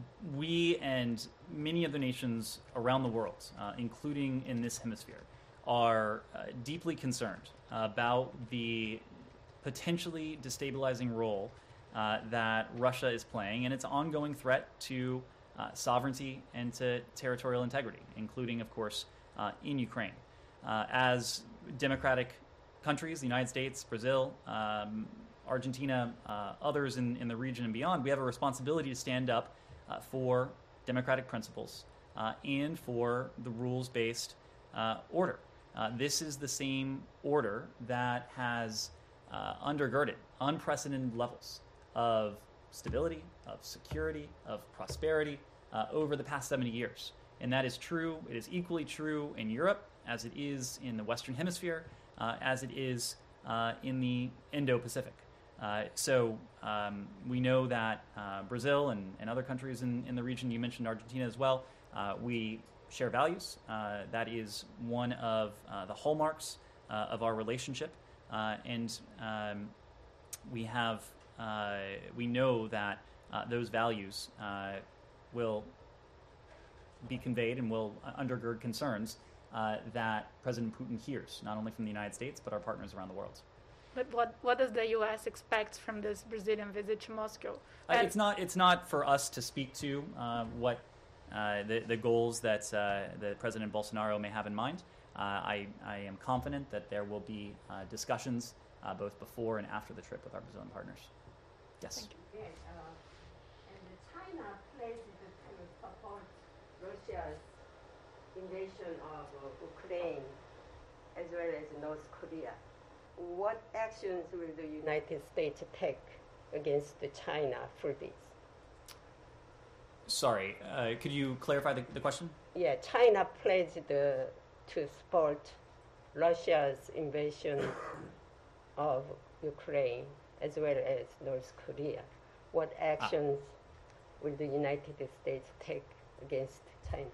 we and many other nations around the world, uh, including in this hemisphere, are uh, deeply concerned about the potentially destabilizing role uh, that Russia is playing and its ongoing threat to uh, sovereignty and to territorial integrity, including, of course, uh, in Ukraine. Uh, as democratic countries, the United States, Brazil, um, Argentina, uh, others in, in the region and beyond, we have a responsibility to stand up uh, for democratic principles uh, and for the rules-based uh, order. Uh, this is the same order that has uh, undergirded unprecedented levels of stability, of security, of prosperity uh, over the past seventy years. And that is true. It is equally true in Europe as it is in the Western Hemisphere, uh, as it is uh, in the Indo-Pacific. Uh, so um, we know that uh, Brazil and, and other countries in, in the region, you mentioned Argentina as well, uh, we share values. Uh, that is one of uh, the hallmarks uh, of our relationship. Uh, and um, we have, uh, we know that uh, those values uh, will be conveyed and will undergird concerns uh, that President Putin hears, not only from the United States, but our partners around the world. But what, what does the U S expect from this Brazilian visit to Moscow? Uh, it's not it's not for us to speak to uh, what uh, the, the goals that, uh, that President Bolsonaro may have in mind. Uh, I, I am confident that there will be uh, discussions uh, both before and after the trip with our Brazilian partners. Yes? Yes, uh, and China pledged to support Russia's invasion of uh, Ukraine as well as North Korea. What actions will the United States take against China for this? Sorry, uh, could you clarify the, the question? Yeah, China pledged uh, to support Russia's invasion of Ukraine as well as North Korea. What actions ah. will the United States take against China?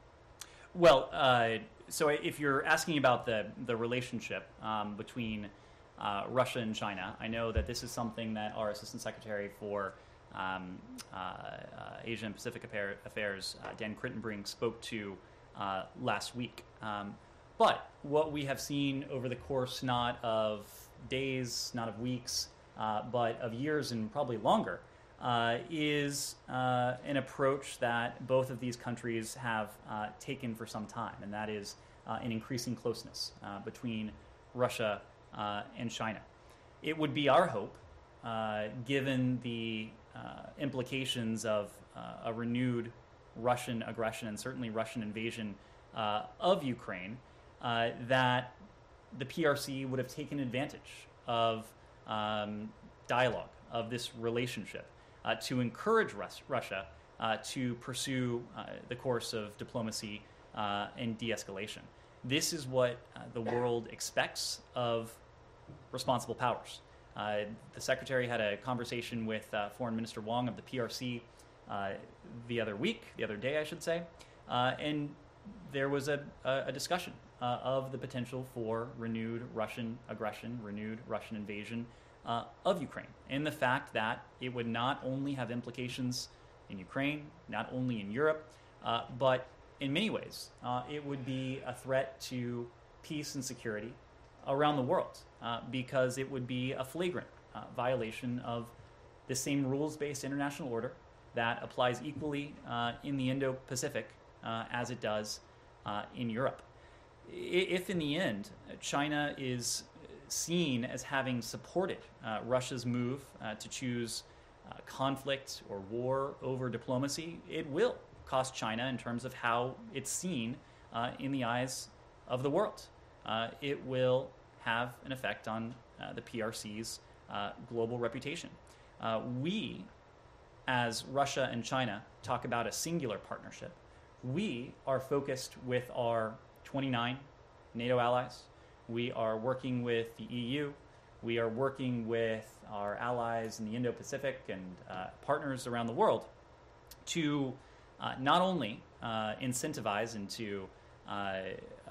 Well, uh, so if you're asking about the, the relationship um, between uh, Russia and China, I know that this is something that our Assistant Secretary for um, uh, uh, Asia and Pacific Affairs, uh, Dan Crittenbrink, spoke to uh, last week. Um, but what we have seen over the course not of days, not of weeks, uh, but of years and probably longer, Uh, is uh, an approach that both of these countries have uh, taken for some time, and that is uh, an increasing closeness uh, between Russia uh, and China. It would be our hope, uh, given the uh, implications of uh, a renewed Russian aggression and certainly Russian invasion uh, of Ukraine, uh, that the P R C would have taken advantage of um, dialogue, of this relationship, Uh, to encourage Rus- Russia uh, to pursue uh, the course of diplomacy uh, and de-escalation. This is what uh, the world expects of responsible powers. Uh, the Secretary had a conversation with uh, Foreign Minister Wang of the P R C uh, the other week, the other day I should say, uh, and there was a, a, a discussion uh, of the potential for renewed Russian aggression, renewed Russian invasion Uh, of Ukraine, and the fact that it would not only have implications in Ukraine, not only in Europe, uh, but in many ways, uh, it would be a threat to peace and security around the world, uh, because it would be a flagrant uh, violation of the same rules-based international order that applies equally uh, in the Indo-Pacific uh, as it does uh, in Europe. I- if in the end, China is seen as having supported uh, Russia's move uh, to choose uh, conflict or war over diplomacy, it will cost China in terms of how it's seen uh, in the eyes of the world. Uh, it will have an effect on uh, the P R C's uh, global reputation. Uh, we, as Russia and China, talk about a singular partnership. We are focused with our twenty-nine NATO allies. We are working with the E U. We are working with our allies in the Indo-Pacific and uh, partners around the world to uh, not only uh, incentivize and to uh, uh,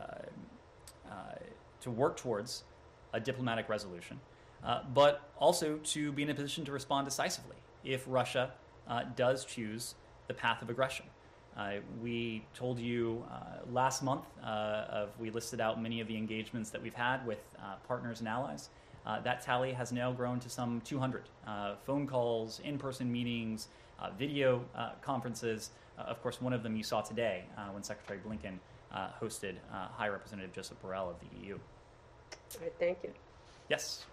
uh, to work towards a diplomatic resolution, uh, but also to be in a position to respond decisively if Russia uh, does choose the path of aggression. Uh, we told you uh, last month, uh, of, we listed out many of the engagements that we've had with uh, partners and allies. Uh, that tally has now grown to some two hundred. Uh, phone calls, in-person meetings, uh, video uh, conferences. Uh, of course, one of them you saw today uh, when Secretary Blinken uh, hosted uh, High Representative Joseph Borrell of the E U. All right, thank you. Yes?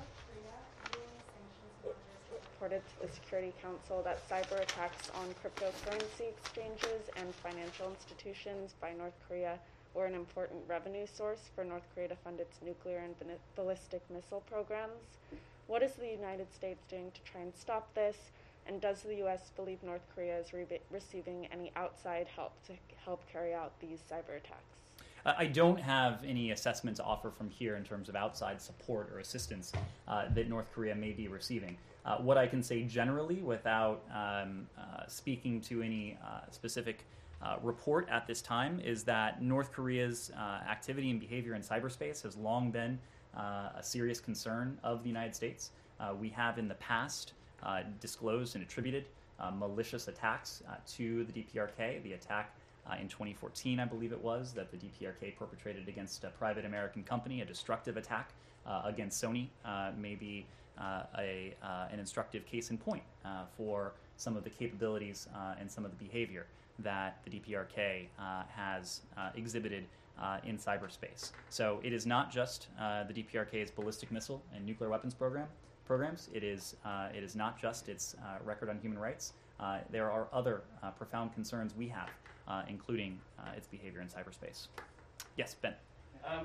Reported to the Security Council that cyber attacks on cryptocurrency exchanges and financial institutions by North Korea or an important revenue source for North Korea to fund its nuclear and bani- ballistic missile programs. What is the United States doing to try and stop this? And does the U S believe North Korea is re- receiving any outside help to help carry out these cyber attacks? Uh, I don't have any assessment to offer from here in terms of outside support or assistance uh, that North Korea may be receiving. Uh, what I can say generally, without um, uh, speaking to any uh, specific uh, report at this time, is that North Korea's uh, activity and behavior in cyberspace has long been uh, a serious concern of the United States. Uh, we have in the past uh, disclosed and attributed uh, malicious attacks uh, to the D P R K. The attack uh, in twenty fourteen, I believe it was, that the D P R K perpetrated against a private American company, a destructive attack uh, against Sony, uh, maybe uh, a, uh, an instructive case in point uh, for some of the capabilities uh, and some of the behavior that the D P R K uh, has uh, exhibited uh, in cyberspace. So it is not just uh, the D P R K's ballistic missile and nuclear weapons program programs. It is uh, it is not just its uh, record on human rights. Uh, there are other uh, profound concerns we have, uh, including uh, its behavior in cyberspace. Yes, Ben. Um,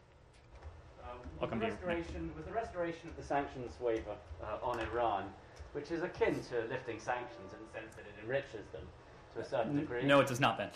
uh, I'll with, come the to you. restoration, with the restoration of the sanctions waiver uh, on Iran, which is akin to lifting sanctions in the sense that it enriches them to a certain degree. No, it does not, Ben.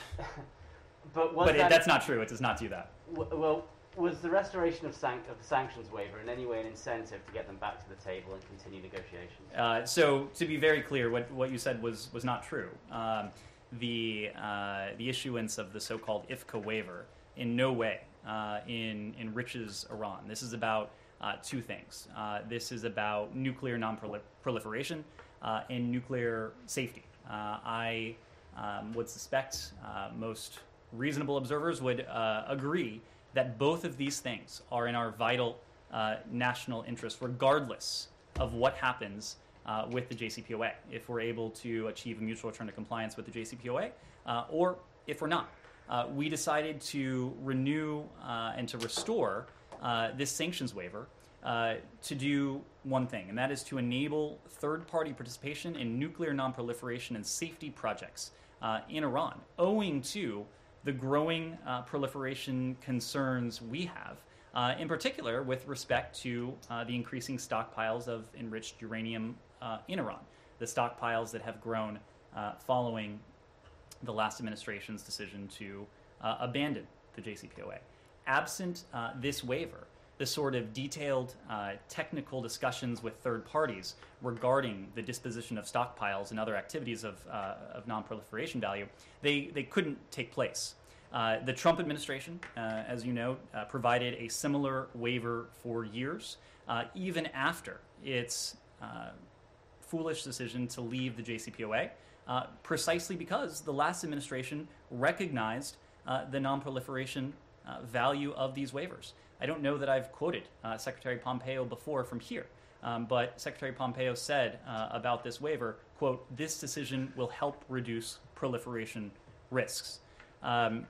But, was but that it, that's not true. It does not do that. W- well, was the restoration of, san- of the sanctions waiver in any way an incentive to get them back to the table and continue negotiations? Uh, so, to be very clear, what, what you said was, was not true. Um, the, uh, the issuance of the so-called I F C A waiver in no way uh, in, enriches Iran. This is about uh, two things. Uh, this is about nuclear non-proliferation uh, and nuclear safety. Uh, I um, would suspect uh, most reasonable observers would uh, agree that both of these things are in our vital uh, national interest, regardless of what happens uh, with the J C P O A. If we're able to achieve a mutual return to compliance with the J C P O A, uh, or if we're not. Uh, we decided to renew uh, and to restore uh, this sanctions waiver uh, to do one thing, and that is to enable third-party participation in nuclear non-proliferation and safety projects uh, in Iran, owing to the growing uh, proliferation concerns we have, uh, in particular with respect to uh, the increasing stockpiles of enriched uranium uh, in Iran, the stockpiles that have grown uh, following the last administration's decision to uh, abandon the J C P O A. Absent uh, this waiver, the sort of detailed uh, technical discussions with third parties regarding the disposition of stockpiles and other activities of, uh, of non-proliferation value, they, they couldn't take place. Uh, the Trump administration, uh, as you know, uh, provided a similar waiver for years, uh, even after its uh, foolish decision to leave the J C P O A, uh, precisely because the last administration recognized uh, the non-proliferation uh, value of these waivers. I don't know that I've quoted uh, Secretary Pompeo before from here, um, but Secretary Pompeo said uh, about this waiver, quote, "This decision will help reduce proliferation risks." Um,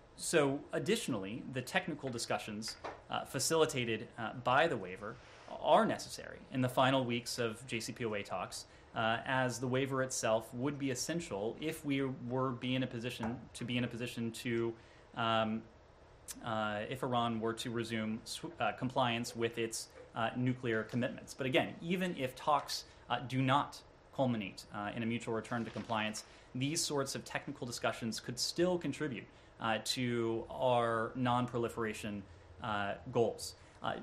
so additionally, the technical discussions uh, facilitated uh, by the waiver are necessary in the final weeks of J C P O A talks, uh, as the waiver itself would be essential if we were be in a position to be in a position to um, Uh, if Iran were to resume sw- uh, compliance with its uh, nuclear commitments. But again, even if talks uh, do not culminate uh, in a mutual return to compliance, these sorts of technical discussions could still contribute uh, to our non-proliferation uh, goals. Uh,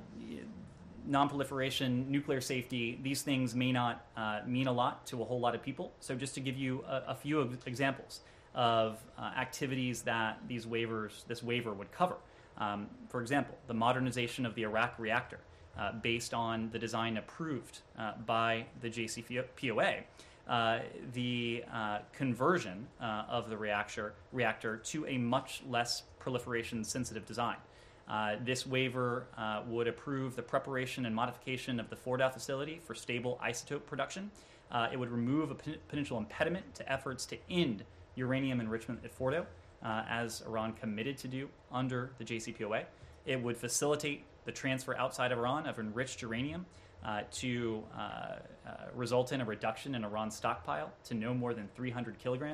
non-proliferation, nuclear safety, these things may not uh, mean a lot to a whole lot of people. So just to give you a, a few of examples of uh, activities that these waivers, this waiver would cover. Um, for example, the modernization of the Iraq reactor uh, based on the design approved uh, by the J C P O A, uh, the uh, conversion uh, of the reactor, reactor to a much less proliferation-sensitive design. Uh, this waiver uh, would approve the preparation and modification of the Fordow facility for stable isotope production. Uh, it would remove a pen- potential impediment to efforts to end uranium enrichment at Fordow, uh, as Iran committed to do under the J C P O A. It would facilitate the transfer outside of Iran of enriched uranium uh, to uh, uh, result in a reduction in Iran's stockpile to no more than three hundred kilograms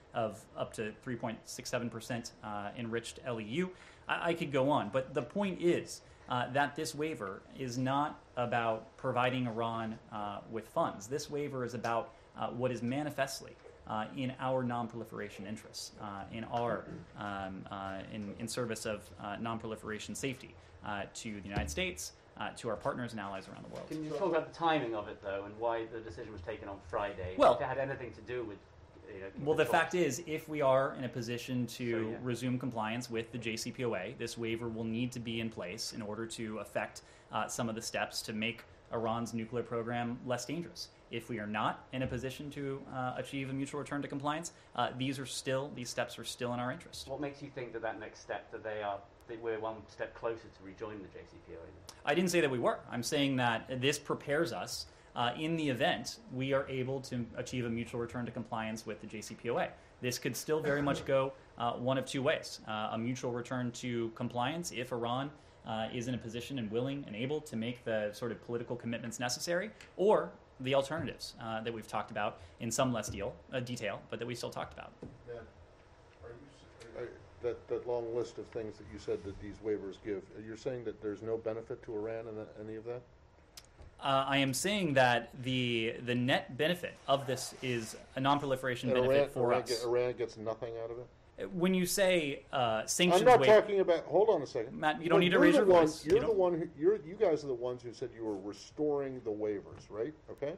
of up to three point six seven percent uh, enriched L E U. I, I could go on, but the point is uh, that this waiver is not about providing Iran uh, with funds. This waiver is about uh, what is manifestly uh, in our non-proliferation interests, uh, in our um, uh, in, in service of uh, non-proliferation safety uh, to the United States, uh, to our partners and allies around the world. Can you talk about the timing of it, though, and why the decision was taken on Friday? Well- if it had anything to do with, you know, Well, the talks. fact is, if we are in a position to So, yeah. resume compliance with the J C P O A, this waiver will need to be in place in order to affect uh, some of the steps to make Iran's nuclear program less dangerous. If we are not in a position to uh, achieve a mutual return to compliance, uh, these are still these steps are still in our interest. What makes you think that that next step, that they are, that we're one step closer to rejoining the J C P O A? I didn't say that we were. I'm saying that this prepares us uh, in the event we are able to achieve a mutual return to compliance with the J C P O A. This could still very much go uh, one of two ways. Uh, a mutual return to compliance if Iran uh, is in a position and willing and able to make the sort of political commitments necessary, or the alternatives uh, that we've talked about in some less deal, uh, detail, but that we still talked about. Ned, are you, s- I- that, that long list of things that you said that these waivers give, you're saying that there's no benefit to Iran in that, any of that? Uh, I am saying that the the net benefit of this is a non-proliferation And benefit Iran, for Iran, us. get- Iran gets nothing out of it? When you say uh, sanctions, I'm not waiver- talking about. Hold on a second, Matt, you don't But need to you're raise the your one, voice. You You're the don't- one. Who, you're you guys are the ones who said you were restoring the waivers, right? Okay.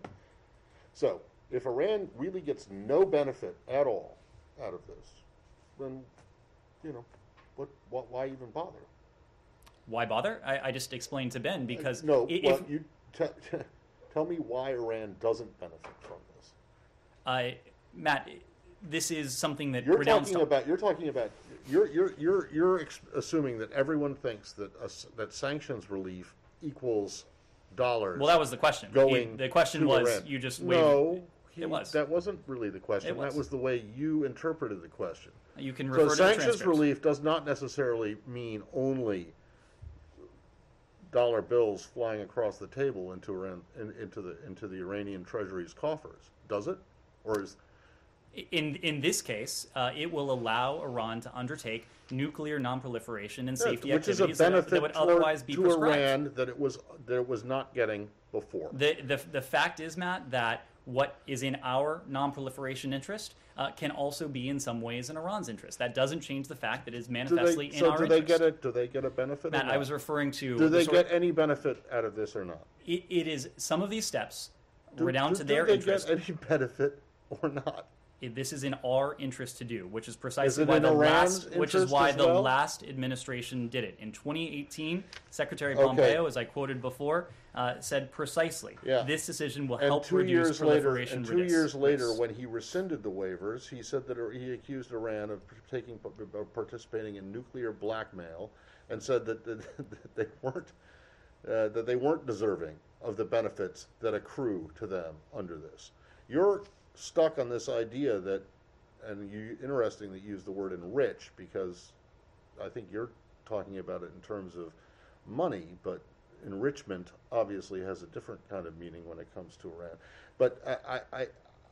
So if Iran really gets no benefit at all out of this, then you know what? What? Why even bother? Why bother? I, I just explained to Ben because no. i- well, if you t- tell me why Iran doesn't benefit from this. I Matt, this is something that You're redounds talking to- about. You're talking about. You're you're you're you're ex- assuming that everyone thinks that a s that sanctions relief equals dollars. Well, that was the question. Going The question to was, Iran. you just no. waived- he- it was. That wasn't really the question. It was. That was the way you interpreted the question. You can So refer to the sanctions transcript. relief does not necessarily mean only dollar bills flying across the table into Iran, in, into the into the Iranian treasury's coffers, does it? Or is In in this case, uh, it will allow Iran to undertake nuclear non-proliferation and Yeah, safety which is a activities that, benefit that would toward- otherwise be to prescribed. Iran that it was that it was not getting before. The, the the fact is, Matt, that what is in our non-proliferation interest uh, can also be in some ways in Iran's interest. That doesn't change the fact that it is Do manifestly they, in so our do they interest. get it? Do they get a benefit? or Matt, I not? was referring to. Do the they sort- get any benefit out of this or not? It, it is some of these steps Do, redound do, to do their they interest. get any benefit or not? It- this is in our interest to do, which is Is precisely it why in the Iran's last, which is interest why as the well? last administration did it. In twenty eighteen, Secretary Okay. Pompeo, as I quoted before, uh, said precisely, Yeah. this decision will And help two reduce years later, proliferation and two risks. years later, when he rescinded the waivers, he said that he accused Iran of taking of participating in nuclear blackmail, and said that, that, that they weren't uh, that they weren't deserving of the benefits that accrue to them under this. You're stuck on this idea that, and you interesting that you use the word enrich, because I think you're talking about it in terms of money, but enrichment obviously has a different kind of meaning when it comes to Iran. But I, I,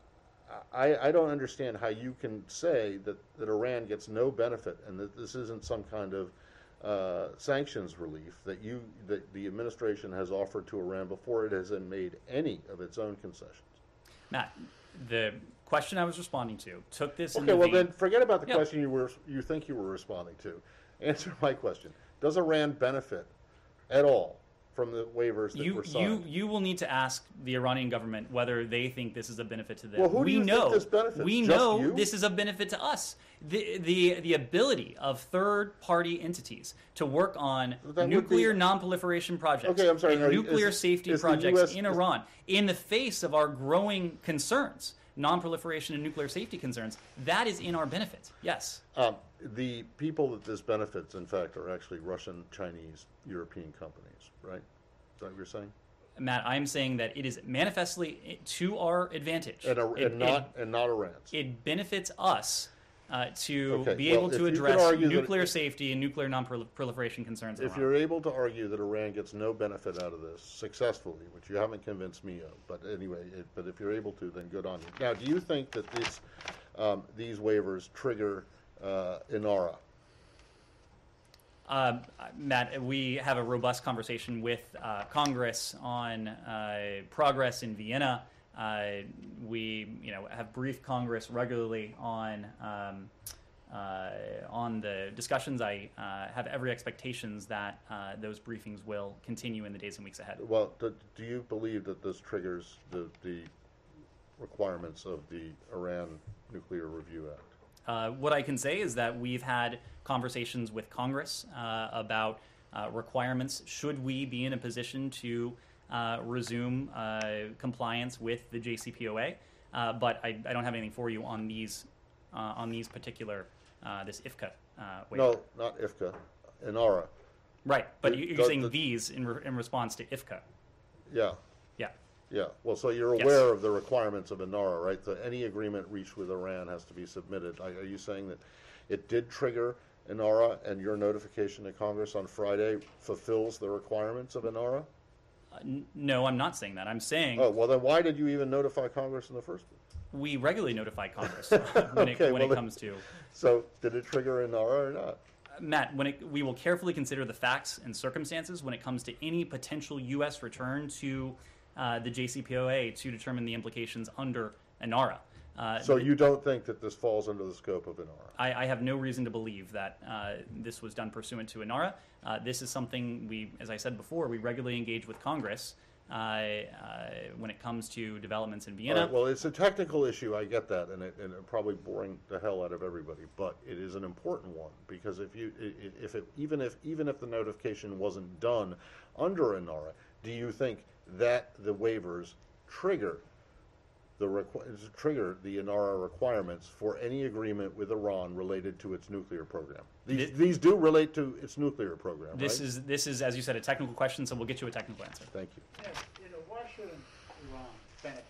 I, I don't understand how you can say that, that Iran gets no benefit and that this isn't some kind of uh, sanctions relief that you that the administration has offered to Iran before it has made any of its own concessions. Matt, the question I was responding to took this. in Okay, the well vein- then forget about the Yeah. question you were you think you were responding to. Answer my question. Does Iran benefit at all from the waivers that You, were you, signed? you will need to ask the Iranian government whether they think this is a benefit to them. Well, who do we you think know, this benefits? We Just know you? this is a benefit to us. The, the, the ability of third-party entities to work on That would nuclear be- non-proliferation projects Okay, I'm sorry, and no, is- nuclear safety is the projects U S in is- Iran, in the face of our growing concerns, non-proliferation and nuclear safety concerns, that is in our benefit. Yes. Um, the people that this benefits, in fact, are actually Russian, Chinese, European companies, right? Is that what you're saying? Matt, I'm saying that it is manifestly to our advantage. And, a, It- and not and not Iran's. It benefits us uh, to Okay, be well, able if to you could address argue that nuclear if- safety and nuclear non-proliferation concerns in If Iran. you're able to argue that Iran gets no benefit out of this successfully, which you haven't convinced me of, but anyway, it, but if you're able to, then good on you. Now, do you think that this um, these waivers trigger uh, INARA? Um, Matt, we have a robust conversation with uh, Congress on uh, progress in Vienna. Uh, we, you know, have briefed Congress regularly on um, uh, on the discussions. I uh, have every expectations that uh, those briefings will continue in the days and weeks ahead. Well, do, do you believe that this triggers the, the requirements of the Iran Nuclear Review Act? Uh, what I can say is that we've had conversations with Congress uh, about uh, requirements should we be in a position to uh, resume uh, compliance with the J C P O A. Uh, but I, I don't have anything for you on these uh, on these particular uh, this I F C A uh, waiver. No, not I F C A, INARA. Right, but The- you- you're the- saying the- these in, re- in response to I F C A. Yeah. Yeah. Yeah, well, so you're Yes. aware of the requirements of INARA, right? So any agreement reached with Iran has to be submitted. Are are you saying that it did trigger INARA and your notification to Congress on Friday fulfills the requirements of INARA? Uh, n- no, I'm not saying that. I'm saying Oh, well, then why did you even notify Congress in the first place? we regularly notify Congress when, Okay, it, when well, it then- comes to. So did it trigger INARA or not? Matt, when it, we will carefully consider the facts and circumstances when it comes to any potential U S return to uh, the J C P O A to determine the implications under INARA. Uh, So you don't think that this falls under the scope of INARA? I, I have no reason to believe that uh, this was done pursuant to INARA. Uh, this is something we, as I said before, we regularly engage with Congress uh, uh, when it comes to developments in All Vienna. right, well, it's a technical issue, I get that, and, it, and it probably boring the hell out of everybody, but it is an important one, because if you, i- i- if it, even if, even if the notification wasn't done under INARA, do you think that the waivers trigger the requ- trigger the INARA requirements for any agreement with Iran related to its nuclear program? These, Thi- these do relate to its nuclear program, This right? is this is, as you said, a technical question, so we'll get you a technical answer. Thank you. Yeah, you know, why shouldn't Iran benefit?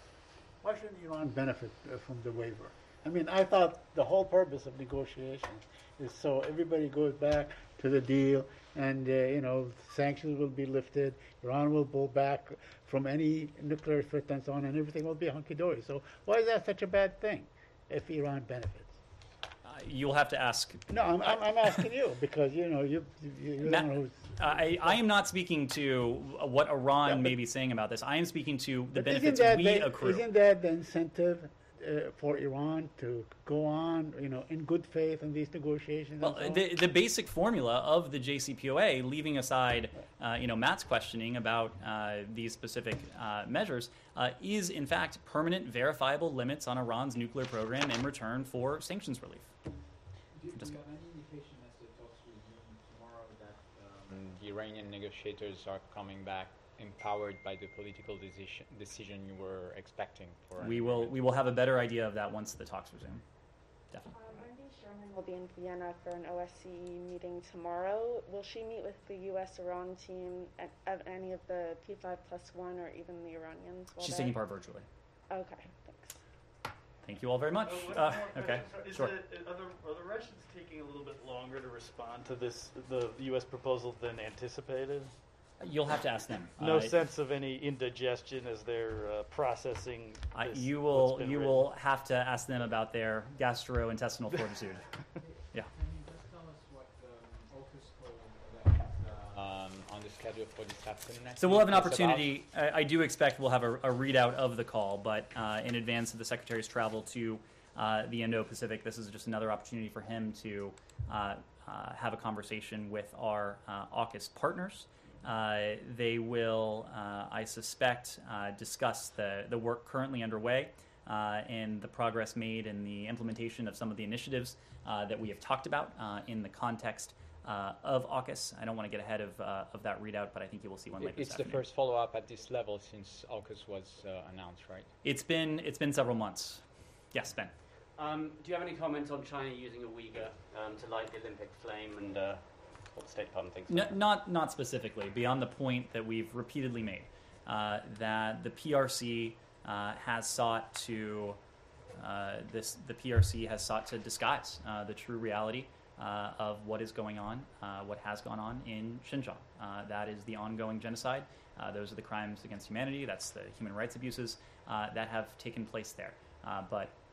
Why shouldn't Iran benefit uh, from the waiver? I mean, I thought the whole purpose of negotiations is so everybody goes back to the deal, and uh, you know, sanctions will be lifted. Iran will pull back from any nuclear threat and so on, and everything will be hunky dory. So why is that such a bad thing if Iran benefits? Uh, you'll have to ask. No, I'm, I'm, I'm asking you because you know you you, you Matt, don't know. I, I am not speaking to what Iran Yeah, but- may be saying about this. I am speaking to the But isn't benefits that we the, accrue. Isn't that the incentive uh, for Iran to go on, you know, in good faith in these negotiations? Well, and so on? the, the basic formula of the J C P O A, leaving aside, uh, you know, Matt's questioning about uh, these specific uh, measures, uh, is in fact permanent, verifiable limits on Iran's nuclear program in return for sanctions relief. Do you have any indication as the talks resume tomorrow that um, the Iranian negotiators are coming back empowered by the political decision decision you were expecting for? an We will agreement? we will have a better idea of that once the talks resume. Definitely. Um, Wendy Sherman will be in Vienna for an O S C E meeting tomorrow. Will she meet with the U S Iran team at, at any of the P five plus one or even the Iranians? while She's there? taking part virtually. Okay, thanks. Thank you all very much. Uh, one Uh, more okay, question. Is sure. the, are, the, are the Russians taking a little bit longer to respond to this, the U S proposal than anticipated? You'll have to ask them. No Uh, sense of any indigestion as they're uh, processing. I, this, you what's will been you written? will have to ask them about their gastrointestinal fortitude. Yeah. Can you just tell us what um, AUKUS told about um, on the schedule for this afternoon? I So we'll have think an it's about- opportunity. I, I do expect we'll have a, a readout of the call, but uh, in advance of the Secretary's travel to uh, the Indo-Pacific, this is just another opportunity for him to uh, uh, have a conversation with our uh, AUKUS partners. Uh, they will, uh, I suspect, uh, discuss the, the work currently underway uh, and the progress made in the implementation of some of the initiatives uh, that we have talked about uh, in the context uh, of AUKUS. I don't want to get ahead of, uh, of that readout, but I think you will see one later It's this the afternoon. first follow-up at this level since AUKUS was uh, announced, right? It's been, it's been several months. Yes, Ben. Um, do you have any comments on China using a Uyghur um, to light the Olympic flame and uh, what the State Department thinks? No, not not specifically, beyond the point that we've repeatedly made, uh, that the P R C uh, has sought to uh, this the P R C has sought to disguise uh, the true reality uh, of what is going on, uh, what has gone on in Xinjiang. Uh, that is the ongoing genocide. Uh, those are the crimes against humanity. That's the human rights abuses uh, that have taken place there. Uh, but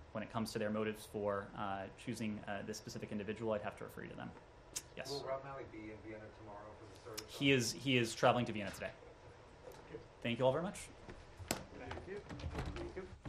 when it comes to their motives for uh, choosing uh, this specific individual, I'd have to refer you to them. Yes. Will Rob Malley be in Vienna tomorrow for the search? He is he is traveling to Vienna today. Thank you all very much. Thank you. Thank you.